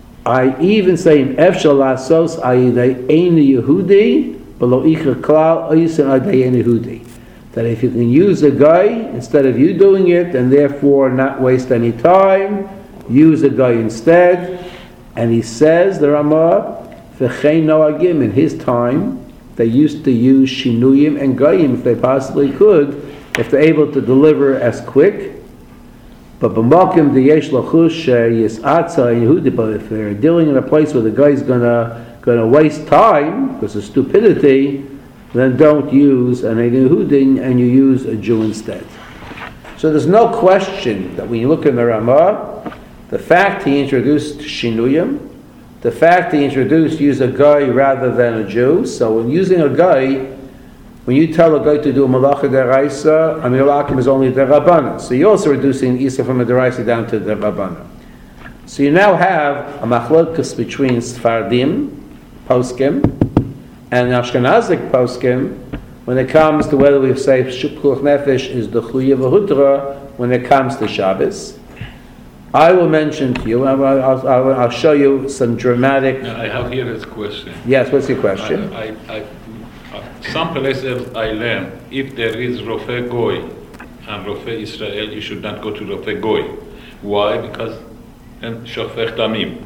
I even say in Efshal Lasos Ayidei Ein Yehudi Below Icha Klal Oisen Ayidei Ein Yehudi. That if you can use a guy instead of you doing it and therefore not waste any time, use a guy instead. And he says, the Ramah, V'chein Noagim, in his time, they used to use Shinuyim and Gayim if they possibly could, if they're able to deliver as quick. But b'makim diyesh lachush yisatza Yehudi, but if they're dealing in a place where the guy's gonna gonna waste time because of stupidity, then don't use an Yehudi and you use a Jew instead. So there's no question that when you look in the Ramah, the fact he introduced Shinuyim, the fact he introduced use a guy rather than a Jew. So when using a guy, when you tell a guy to do a malacha deraisa, a milakim is only derabbanan. So you're also reducing isa from a deraisa down to derabbanan. So you now have a machlokas between Sfardim, poskim, and Ashkenazic poskim when it comes to whether we say pekuach nefesh is the chuya v'hudra when it comes to Shabbos. I will mention to you, I'll, I'll, I'll, I'll show you some dramatic... I have here a question. Yes, what's your question? I, I, I, some places I learn, if there is Rofe Goy and Rofe Israel, you should not go to Rofe Goy. Why? Because then Shofech Damim.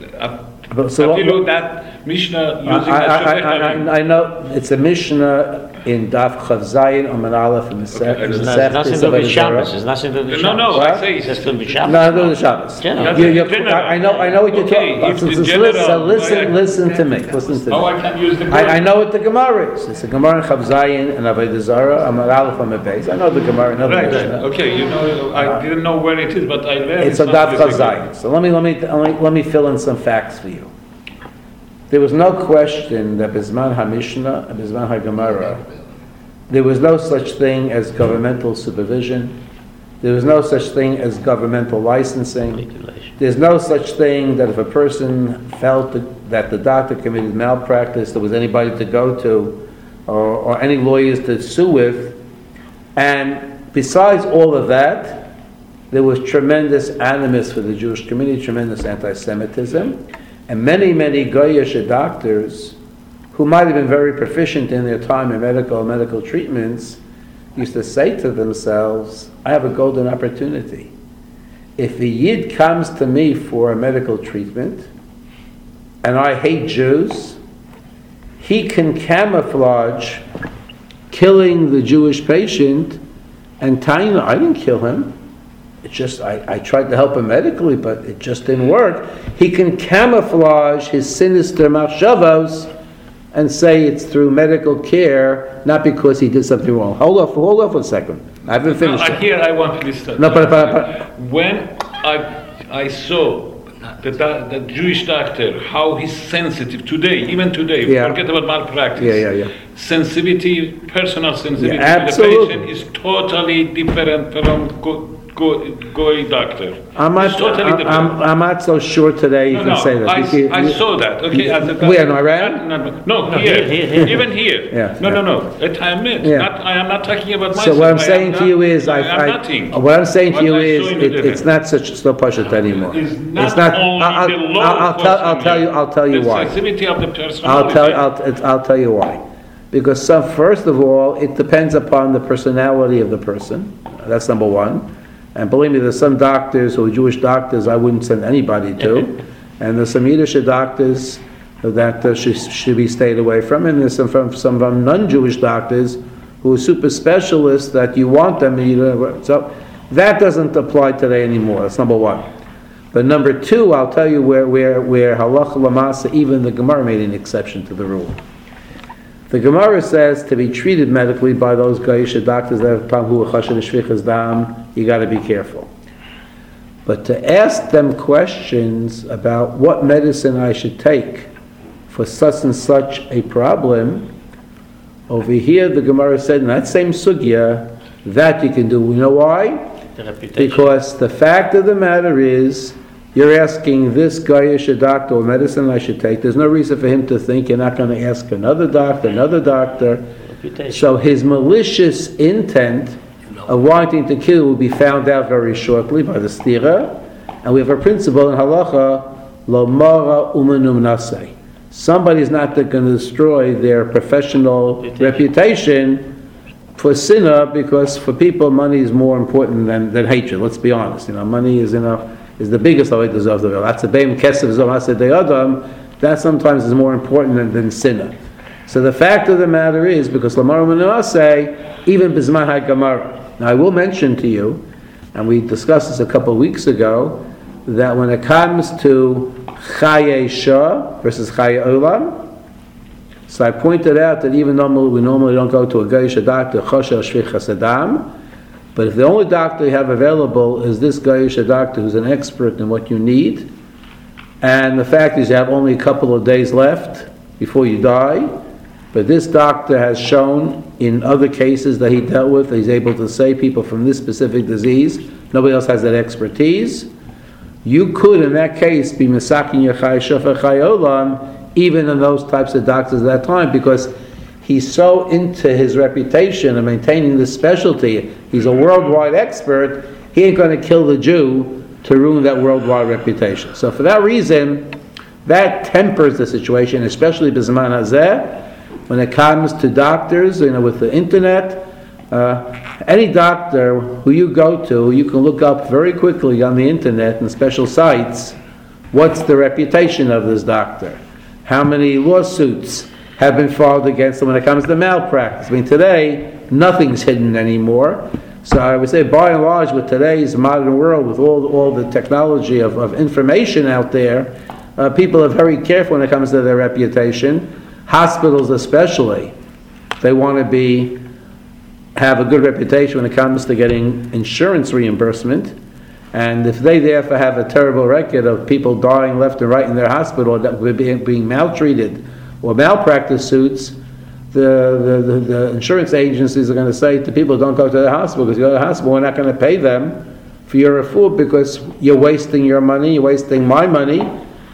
But so Have you what- looked at Mishnah using I, that I, Shofech I, Damim? I, I know it's a Mishnah in Daf Chav Zayin Amar Aleph in the Okay, I Sech. don't It's not- nothing to do with Shabbos. It's nothing to do with No, Shabbos. no, What? I say It's it's just to be Shabbos. No, no, the Shabbos. General. You- you- General. I I know, I know what you're Okay, talking about. if So, the so, so general- listen, so listen, Right. listen to me. Listen to Oh, me. I can use the I, I Goy. know what the Gemara is. It's a Gemara in Chav Zayin and Avodah Zarah. Amar Aleph Amar Beis. I know the Gemara. I know the Right, right. Mishnah. Okay, you know, I didn't know where it is, but I learned It's a not Daf Chav difficult. Zayin. So let me let me let me let me fill in some facts for you. There was no question that Bizman HaMishnah and Bizman HaGemara, there was no such thing as governmental supervision. There was no such thing as governmental licensing. Regulation. There's no such thing that if a person felt that, that the doctor committed malpractice, there was anybody to go to or, or any lawyers to sue with. And besides all of that, there was tremendous animus for the Jewish community, tremendous anti-Semitism. And many, many Goyish doctors who might have been very proficient in their time in medical medical treatments used to say to themselves, I have a golden opportunity. If a Yid comes to me for a medical treatment and I hate Jews, he can camouflage killing the Jewish patient and telling them, I didn't kill him. It just, I, I tried to help him medically, but it just didn't work. He can camouflage his sinister machshavos and say it's through medical care, not because he did something wrong. Hold off, hold off a second. I haven't No, finished I, it. here I want to listen. No, but- but- but- When I, I saw the, doc- the Jewish doctor, how he's sensitive today, even today, Yeah. forget about malpractice. Yeah, yeah, yeah. Sensitivity, personal sensitivity Yeah, to the absolutely. patient is totally different from go, go, goy doctor. I'm not, It's totally I'm, different. I'm I'm not so sure today you No, can no, say that. I, You- I you- saw that. Okay, as a Where, in Iran? No, no, no, No, here, here, here, here. even here. Yeah, no, yeah. no, no. At I admit, Yeah. not, I am not talking about So myself. what I'm I am saying to not- you is, I, I am I, nothing. what I'm saying to What you I is, saw in it, the it's not such slow pashut anymore. It's not It's not. only I'll, the law I'll, I'll tell. I'll enforcement tell you. here. I'll tell you the why. sensitivity of the person. I'll tell. I'll, it's- I'll tell you why. Because some, first of all, it depends upon the personality of the person. That's number one. And believe me, there's some doctors who are Jewish doctors I wouldn't send anybody to, and there's some Yiddish doctors that uh, should, should be stayed away from, and there's some from some from non-Jewish doctors who are super specialists that you want them. And you don't, so that doesn't apply today anymore. That's number one. But number two, I'll tell you where where where halacha lamasa, even the Gemara made an exception to the rule. The Gemara says to be treated medically by those Goyish doctors that have problem who are chashed shvichas dam, you got to be careful. But to ask them questions about what medicine I should take for such and such a problem, over here the Gemara said in that same sugya, that you can do. You know why? The reputation. Because the fact of the matter is, you're asking this Goyish doctor what medicine I should take. There's no reason for him to think you're not going to ask another doctor, another doctor. Reputation. So his malicious intent of wanting to kill will be found out very shortly by the stira. And we have a principle in halacha, lo mara umanum nasei. Somebody's not going to destroy their professional Reputation. reputation for sinner, because for people money is more important than, than hatred. Let's be honest. You know, money is, you know, is the biggest avodas of the world. That's a beim kesef zomase de'adam. That sometimes is more important than, than sinner. So the fact of the matter is, because lamar say even bisman haGemara. Now I will mention to you, and we discussed this a couple of weeks ago, that when it comes to chaye shah versus chaye olam, so I pointed out that even though we normally don't go to a Goyish doctor, chosher shvichas adam, but if the only doctor you have available is this Goyish doctor who's an expert in what you need, and the fact is you have only a couple of days left before you die, but this doctor has shown in other cases that he dealt with, he's able to save people from this specific disease, nobody else has that expertise, you could in that case be misakin your chay shofar chay olam, even in those types of doctors at that time, because he's so into his reputation and maintaining this specialty, he's a worldwide expert, he ain't going to kill the Jew to ruin that worldwide reputation. So for that reason, that tempers the situation, especially b'zman hazeh, when it comes to doctors, you know, with the internet. Uh, any doctor who you go to, you can look up very quickly on the internet and special sites, what's the reputation of this doctor? How many lawsuits have been filed against them when it comes to malpractice? I mean, today, nothing's hidden anymore. So I would say, by and large, with today's modern world, with all all the technology of, of information out there, uh, people are very careful when it comes to their reputation. Hospitals especially, they want to be have a good reputation when it comes to getting insurance reimbursement. And if they therefore have a terrible record of people dying left and right in their hospital, that were being, being maltreated, or malpractice suits, the, the, the, the insurance agencies are going to say to people, don't go to the hospital, because you go to the hospital, we're not going to pay them for your refuah, because you're wasting your money, you're wasting my money.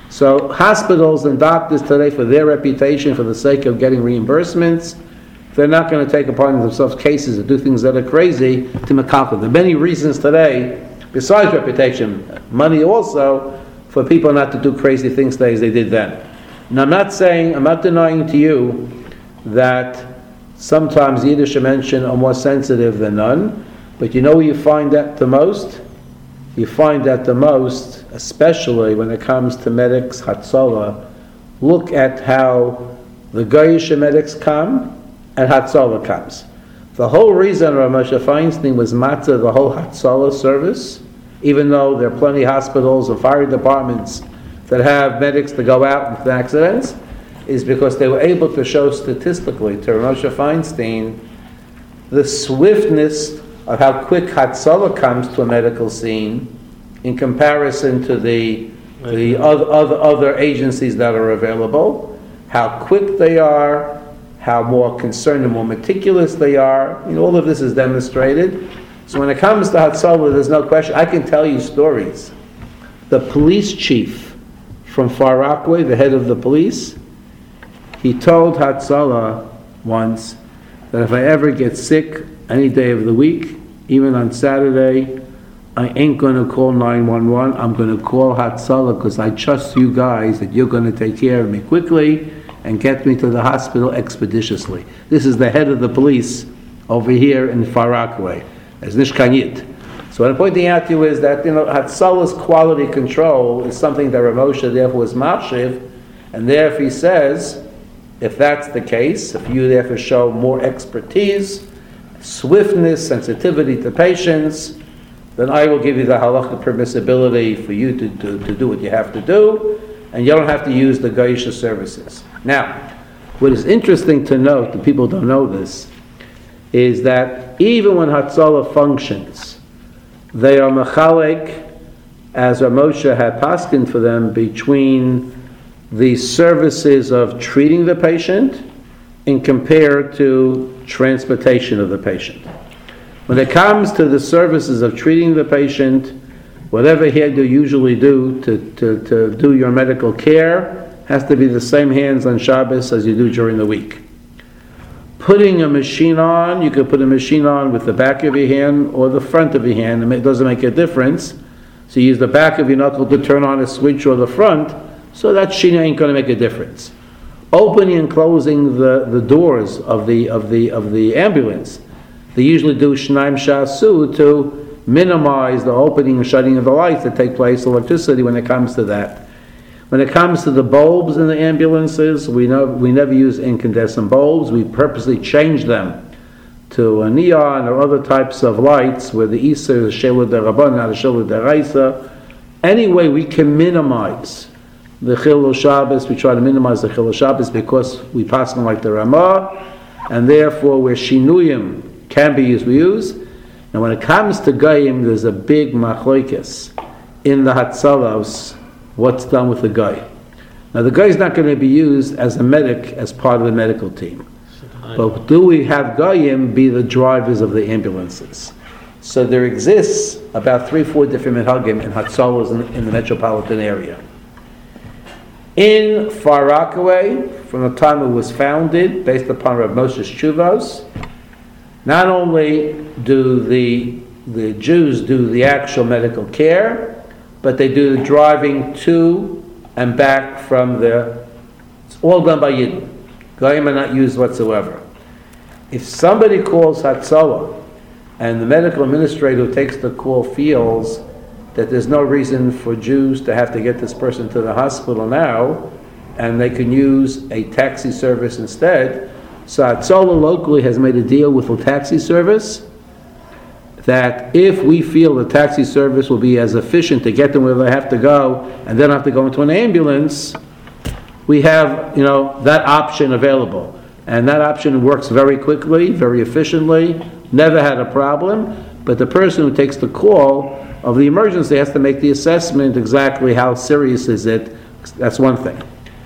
So hospitals and doctors today, for their reputation, for the sake of getting reimbursements, they're not going to take upon themselves cases and do things that are crazy to makalka. There are many reasons today, besides reputation, money also, for people not to do crazy things today as they did then. And I'm not saying, I'm not denying to you that sometimes Yiddish mention are more sensitive than none, but you know where you find that the most? You find that the most, especially when it comes to medics, Hatzalah. Look at how the Goyish medics come and Hatzalah comes. The whole reason Rav Moshe Feinstein was matzah the whole Hatzalah service, even though there are plenty of hospitals and fire departments that have medics to go out with accidents, is because they were able to show statistically to Rav Moshe Feinstein the swiftness of how quick Hatzalah comes to a medical scene in comparison to the, the other, other, other agencies that are available, how quick they are, how more concerned and more meticulous they are. You know, all of this is demonstrated. So when it comes to Hatzalah, there's no question. I can tell you stories. The police chief from Far Rockaway, the head of the police, he told Hatzalah once that if I ever get sick any day of the week, even on Saturday, I ain't going to call nine one one. I'm going to call Hatzalah because I trust you guys that you're going to take care of me quickly and get me to the hospital expeditiously. This is the head of the police over here in Far Rockaway, as Nishkanyit. So what I'm pointing out to you is that, you know, Hatzalah's quality control is something that Rav Moshe therefore is machshiv, and therefore he says, if that's the case, if you therefore show more expertise, swiftness, sensitivity to patients, then I will give you the halachic permissibility for you to, to, to do what you have to do, and you don't have to use the Geisha services. Now, what is interesting to note, and people don't know this, is that even when Hatzalah functions, they are mechalek, as Rav Moshe had paskined for them, between the services of treating the patient and compared to transportation of the patient. When it comes to the services of treating the patient, whatever he had to usually do to, to, to do your medical care has to be the same hands on Shabbos as you do during the week. Putting a machine on, you could put a machine on with the back of your hand or the front of your hand, and it doesn't make a difference. So you use the back of your knuckle to turn on a switch or the front, so that machine ain't going to make a difference. Opening and closing the, the doors of the of the of the ambulance, they usually do shnaim shasu to minimize the opening and shutting of the lights that take place, electricity when it comes to that. When it comes to the bulbs in the ambulances, we know we never use incandescent bulbs. We purposely change them to a neon or other types of lights where the Isser is Shelu Derabban, not a Shelu Deraisa. Any way we can minimize the Chilul Shabbos, we try to minimize the Chilul Shabbos because we pass them like the Ramah, and therefore where Shinuyim can be used, we use. And when it comes to Goyim, there's a big machlokes in the Hatzalos, what's done with the guy. Now the guy is not going to be used as a medic, as part of the medical team. But do we have Goyim be the drivers of the ambulances? So there exists about three, four different minhagim in Hatzalos in, in the metropolitan area. In Far Rockaway, from the time it was founded, based upon Rav Moshe's Shuvos, not only do the, the Jews do the actual medical care, but they do the driving to and back from the, it's all done by Yidden. Goyim are not used whatsoever. If somebody calls Hatzalah, and the medical administrator who takes the call feels that there's no reason for Jews to have to get this person to the hospital now, and they can use a taxi service instead, so Hatzalah locally has made a deal with a taxi service that if we feel the taxi service will be as efficient to get them where they have to go and then have to go into an ambulance, we have, you know, that option available. And that option works very quickly, very efficiently, never had a problem, but the person who takes the call of the emergency has to make the assessment exactly how serious is it. That's one thing.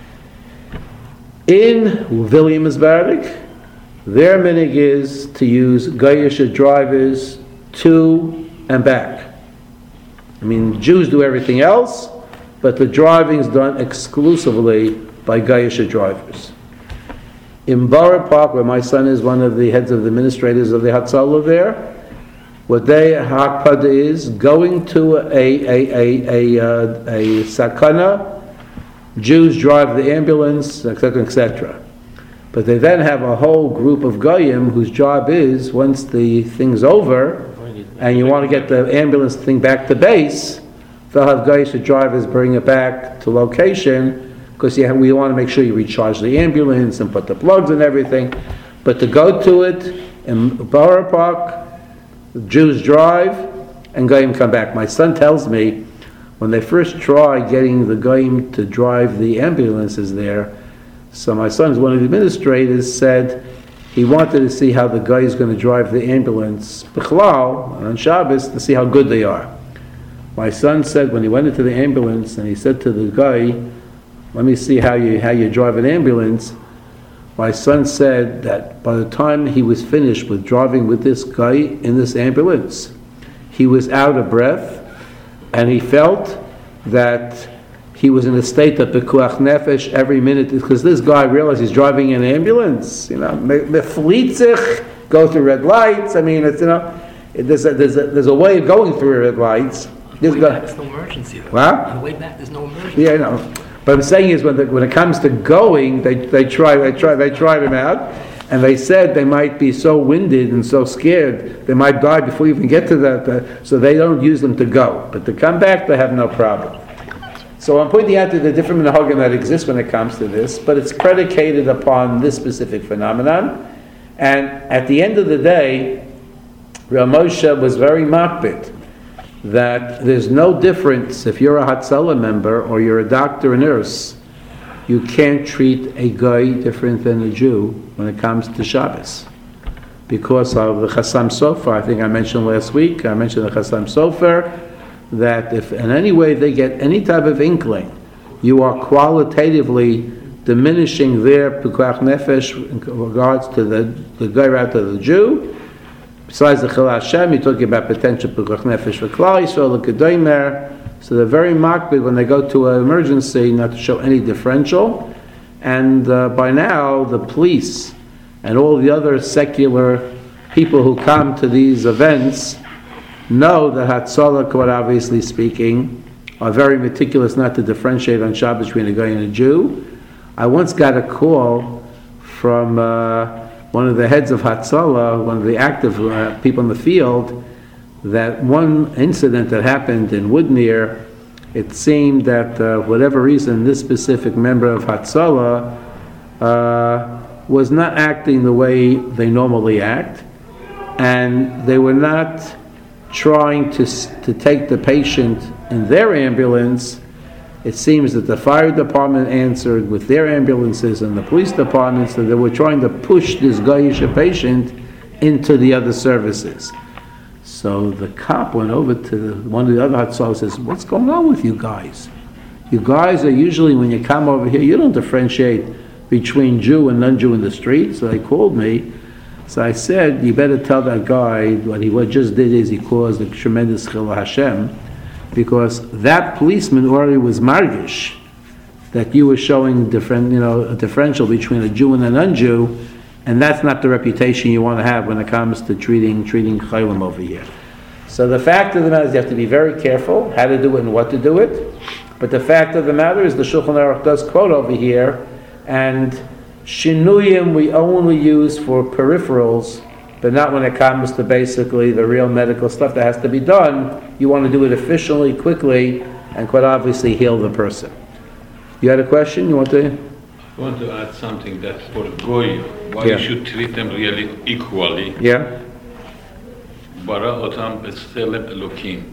In Williamsburg, their minig is to use Goyish drivers to and back. I mean, Jews do everything else, but the driving is done exclusively by Goyish drivers. In Borough Park, where my son is one of the heads of the administrators of the Hatzalah there, what they hakpada is going to a a a a, a, a sakana. Jews drive the ambulance, et cetera, et cetera. But they then have a whole group of goyim whose job is, once the thing's over, and you want to get the ambulance thing back to base, they'll have guys, drivers, bring it back to location, because yeah, we want to make sure you recharge the ambulance and put the plugs and everything. But to go to it in Borough Park, the Jews drive, and goyim come back. My son tells me, when they first tried getting the goyim to drive the ambulances there, so my son's one of the administrators said, he wanted to see how the guy is going to drive the ambulance, b'chlal, on Shabbos, to see how good they are. My son said when he went into the ambulance and he said to the guy, let me see how you how you drive an ambulance. My son said that by the time he was finished with driving with this guy in this ambulance, he was out of breath, and he felt that he was in a state of pekuach nefesh every minute, because this guy realized he's driving an ambulance. You know, meflitzich, go through red lights. I mean, it's, you know, it, there's a, there's a, there's a way of going through red lights. This guy, There's no emergency. Though. What? On the way back, there's no emergency. Yeah, I know. But I'm saying is when the, when it comes to going, they they try they try they tried him out, and they said they might be so winded and so scared they might die before you even get to that. Uh, so they don't use them to go, but to come back they have no problem. So I'm pointing out to the different minhagim that exist when it comes to this, but it's predicated upon this specific phenomenon. And at the end of the day, Rav Moshe was very makbid that there's no difference if you're a Hatzalah member or you're a doctor or nurse. You can't treat a guy different than a Jew when it comes to Shabbos. Because of the Chassam Sofer, I think I mentioned last week, I mentioned the Chassam Sofer, that if in any way they get any type of inkling, you are qualitatively diminishing their Pekuach Nefesh in regards to the, the guy out to the Jew. Besides the Chilul Hashem, you're talking about potential Pekuach Nefesh for Klal Yisrael, the Kedomer. So they're very makbid when they go to an emergency not to show any differential. And uh, by now, the police and all the other secular people who come to these events know that Hatzalah, quite obviously speaking, are very meticulous not to differentiate on Shabbos between a guy and a Jew. I once got a call from uh, one of the heads of Hatzalah, one of the active uh, people in the field, that one incident that happened in Woodmere, it seemed that uh, whatever reason this specific member of Hatzalah uh, was not acting the way they normally act, and they were not trying to to take the patient in their ambulance. It seems that the fire department answered with their ambulances and the police department, so they were trying to push this Goyish patient into the other services. So the cop went over to the, one of the other Hatzalah and says, what's going on with you guys? You guys are usually, when you come over here, you don't differentiate between Jew and non-Jew in the street. So they called me. So I said, you better tell that guy what he what just did is he caused a tremendous Chilul Hashem, because that policeman already was margish that you were showing different, you know, a differential between a Jew and a non-Jew, and that's not the reputation you want to have when it comes to treating treating chaylim over here. So the fact of the matter is you have to be very careful how to do it and what to do it. But the fact of the matter is the Shulchan Aruch does quote over here, and Shinuyim we only use for peripherals, but not when it comes to basically the real medical stuff that has to be done. You want to do it efficiently, quickly, and quite obviously heal the person. You had a question? You want to? I want to add something that's for Goy, why Yeah. you should treat them really equally. Yeah? Bara otam b'tselem Elokim.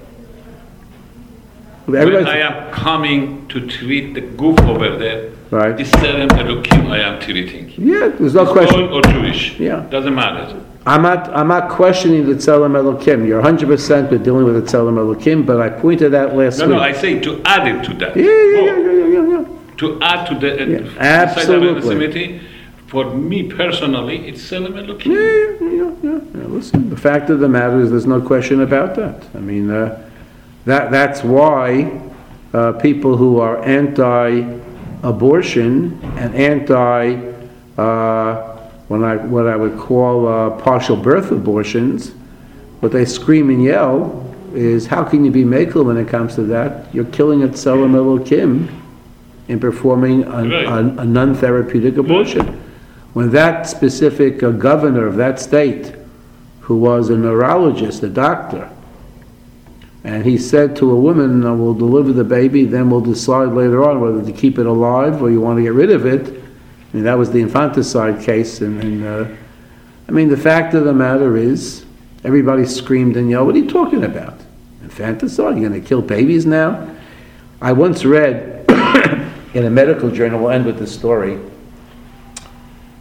When Everybody's- I am coming to treat the goof over there, Right. this Tselem Elokim I am treating. Yeah, there's no Goy question. or Jewish, Yeah. doesn't matter. I'm not, I'm not questioning the Tzelem Elokim. You're one hundred percent with dealing with the Tzelem Elokim, but I pointed out last No, week. no, I say to add it to that. Yeah, yeah, yeah, yeah, yeah, yeah. To add to the uh, Yeah, side of absolutely. anti-Semitic, for me personally, it's Tselem Elokim. Yeah, yeah, yeah, yeah, yeah. Listen, the fact of the matter is there's no question about that. I mean, uh, that that's why uh, people who are anti-abortion and anti, uh, when I, what I would call uh, partial birth abortions, what they scream and yell is, how can you be mekel when it comes to that? You're killing a Tzelem Elokim in performing a, Right. a, a non-therapeutic abortion. When that specific uh, governor of that state, who was a neurologist, a doctor, and he said to a woman, uh, we'll deliver the baby, then we'll decide later on whether to keep it alive or you want to get rid of it. I mean, that was the infanticide case. And, and uh, I mean, the fact of the matter is, everybody screamed and yelled, what are you talking about? Infanticide? You're going to kill babies now? I once read in a medical journal, we'll end with this story,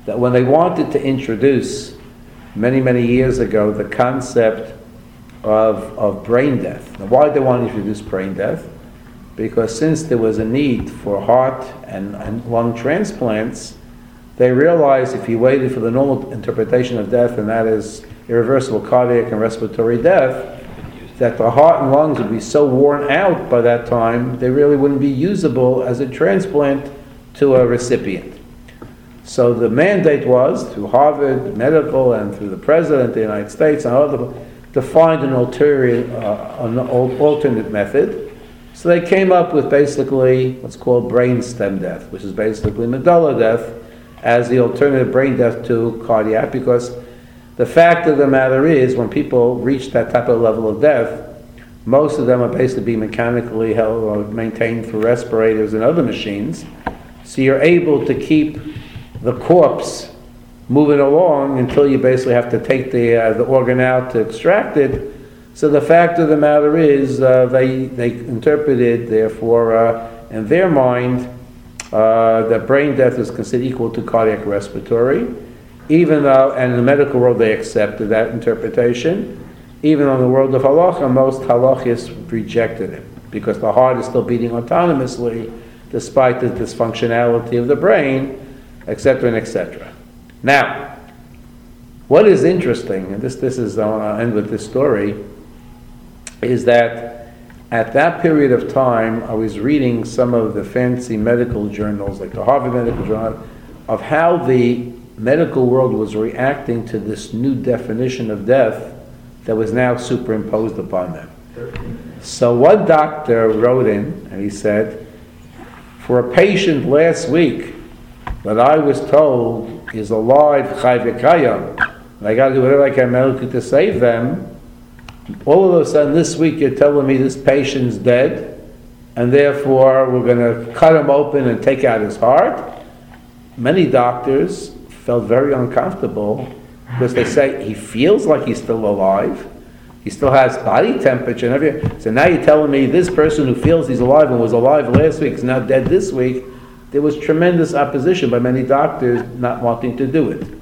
that when they wanted to introduce, many, many years ago, the concept of, of brain death. Now, why did they want to introduce brain death? Because since there was a need for heart and, and lung transplants, they realized if you waited for the normal interpretation of death, and that is irreversible cardiac and respiratory death, that the heart and lungs would be so worn out by that time, they really wouldn't be usable as a transplant to a recipient. So the mandate was, through Harvard Medical and through the President of the United States and other, to find an alternate, uh, an alternate method. So they came up with basically what's called brain stem death, which is basically medulla death, as the alternative brain death to cardiac, because the fact of the matter is, when people reach that type of level of death, most of them are basically being mechanically held or maintained through respirators and other machines. So you're able to keep the corpse moving along until you basically have to take the uh, the organ out to extract it. So the fact of the matter is, uh, they they interpreted, therefore, uh, in their mind, uh, that brain death is considered equal to cardiac respiratory, even though, and in the medical world they accepted that interpretation, even though in the world of halacha, most halachists rejected it, because the heart is still beating autonomously, despite the dysfunctionality of the brain, et cetera, and et cetera. Now, what is interesting, and this, this is, I'll end with this story, is that at that period of time, I was reading some of the fancy medical journals, like the Harvard Medical Journal, of how the medical world was reacting to this new definition of death that was now superimposed upon them. So one doctor wrote in, and he said, for a patient last week that I was told is alive, chai v'kayam, and I got to do whatever I can medically to save them, all of a sudden this week you're telling me this patient's dead, and therefore we're going to cut him open and take out his heart. Many doctors felt very uncomfortable because they say he feels like he's still alive, he still has body temperature and everything. So now you're telling me this person who feels he's alive and was alive last week is now dead this week. There was tremendous opposition by many doctors not wanting to do it.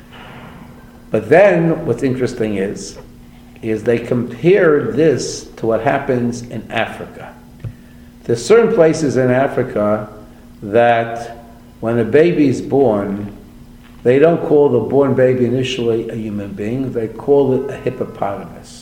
But then what's interesting is, is they compared this to what happens in Africa. There's certain places in Africa that when a baby's born, they don't call the born baby initially a human being, they call it a hippopotamus.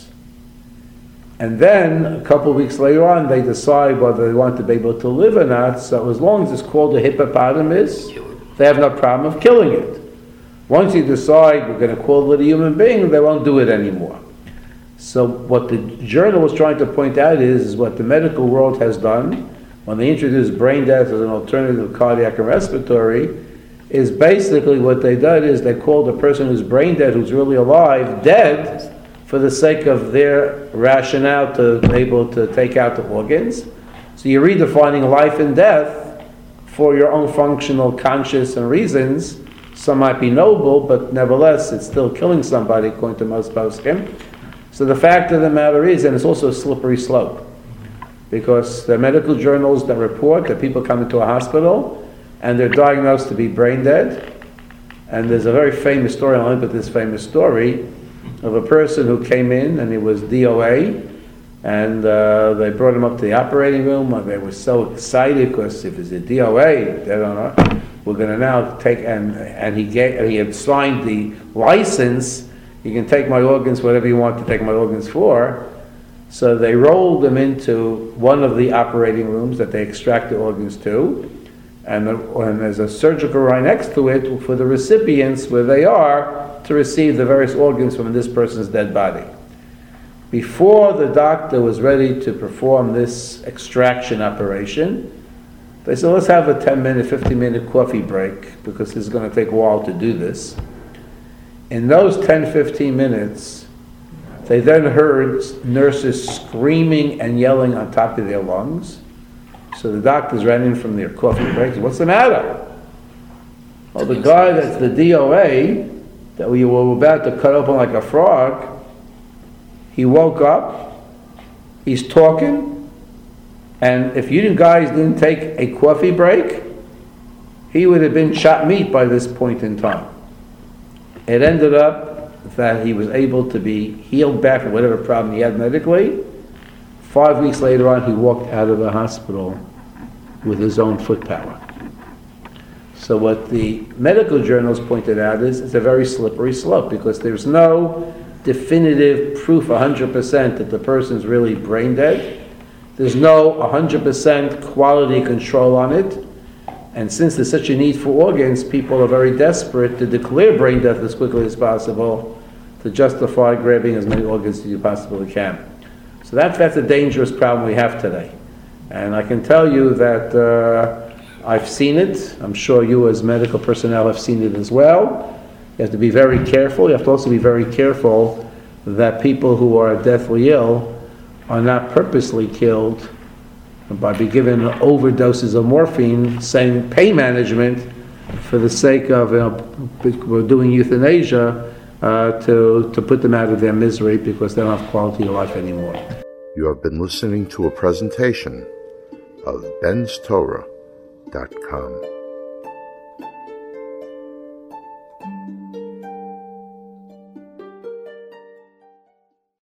And then, a couple of weeks later on, they decide whether they want the baby to live or not, so as long as it's called a hippopotamus, they have no problem of killing it. Once you decide we're going to call it a human being, they won't do it anymore. So what the journal was trying to point out is, is what the medical world has done, when they introduced brain death as an alternative to cardiac and respiratory, is basically what they did is they called a person who's brain dead, who's really alive, dead, for the sake of their rationale to be able to take out the organs. So you're redefining life and death for your own functional, conscious and reasons. Some might be noble, but nevertheless, it's still killing somebody, according to most poskim. So the fact of the matter is, and it's also a slippery slope, because there are medical journals that report that people come into a hospital and they're diagnosed to be brain dead. And there's a very famous story, I'll end with this famous story, of a person who came in and he was D O A, and uh, they brought him up to the operating room, and they were so excited because if it's a D O A, they don't know, we're going to now take, and and he gave, he had signed the license, you can take my organs, whatever you want to take my organs for. So they rolled him into one of the operating rooms that they extract the organs to, and, the, and there's a surgical right next to it for the recipients where they are to receive the various organs from this person's dead body. Before the doctor was ready to perform this extraction operation, they said, let's have a ten minute, fifteen minute coffee break, because this is going to take a while to do this. In those ten, fifteen minutes, they then heard nurses screaming and yelling on top of their lungs. So the doctors ran in from their coffee break. What's the matter? Well, the guy that's the D O A that we were about to cut open like a frog, he woke up, he's talking, and if you guys didn't take a coffee break, he would have been shot meat by this point in time. It ended up that he was able to be healed back from whatever problem he had medically. Five weeks later on, he walked out of the hospital with his own foot power. So what the medical journals pointed out is it's a very slippery slope, because there's no definitive proof one hundred percent that the person's really brain dead. There's no one hundred percent quality control on it. And since there's such a need for organs, people are very desperate to declare brain death as quickly as possible to justify grabbing as many organs as you possibly can. So that, that's a dangerous problem we have today. And I can tell you that uh, I've seen it. I'm sure you as medical personnel have seen it as well. You have to be very careful. You have to also be very careful that people who are deathly ill are not purposely killed by being given overdoses of morphine, saying pain management for the sake of, you know, we're doing euthanasia uh, to, to put them out of their misery because they don't have quality of life anymore. You have been listening to a presentation of Ben's Torah dot com.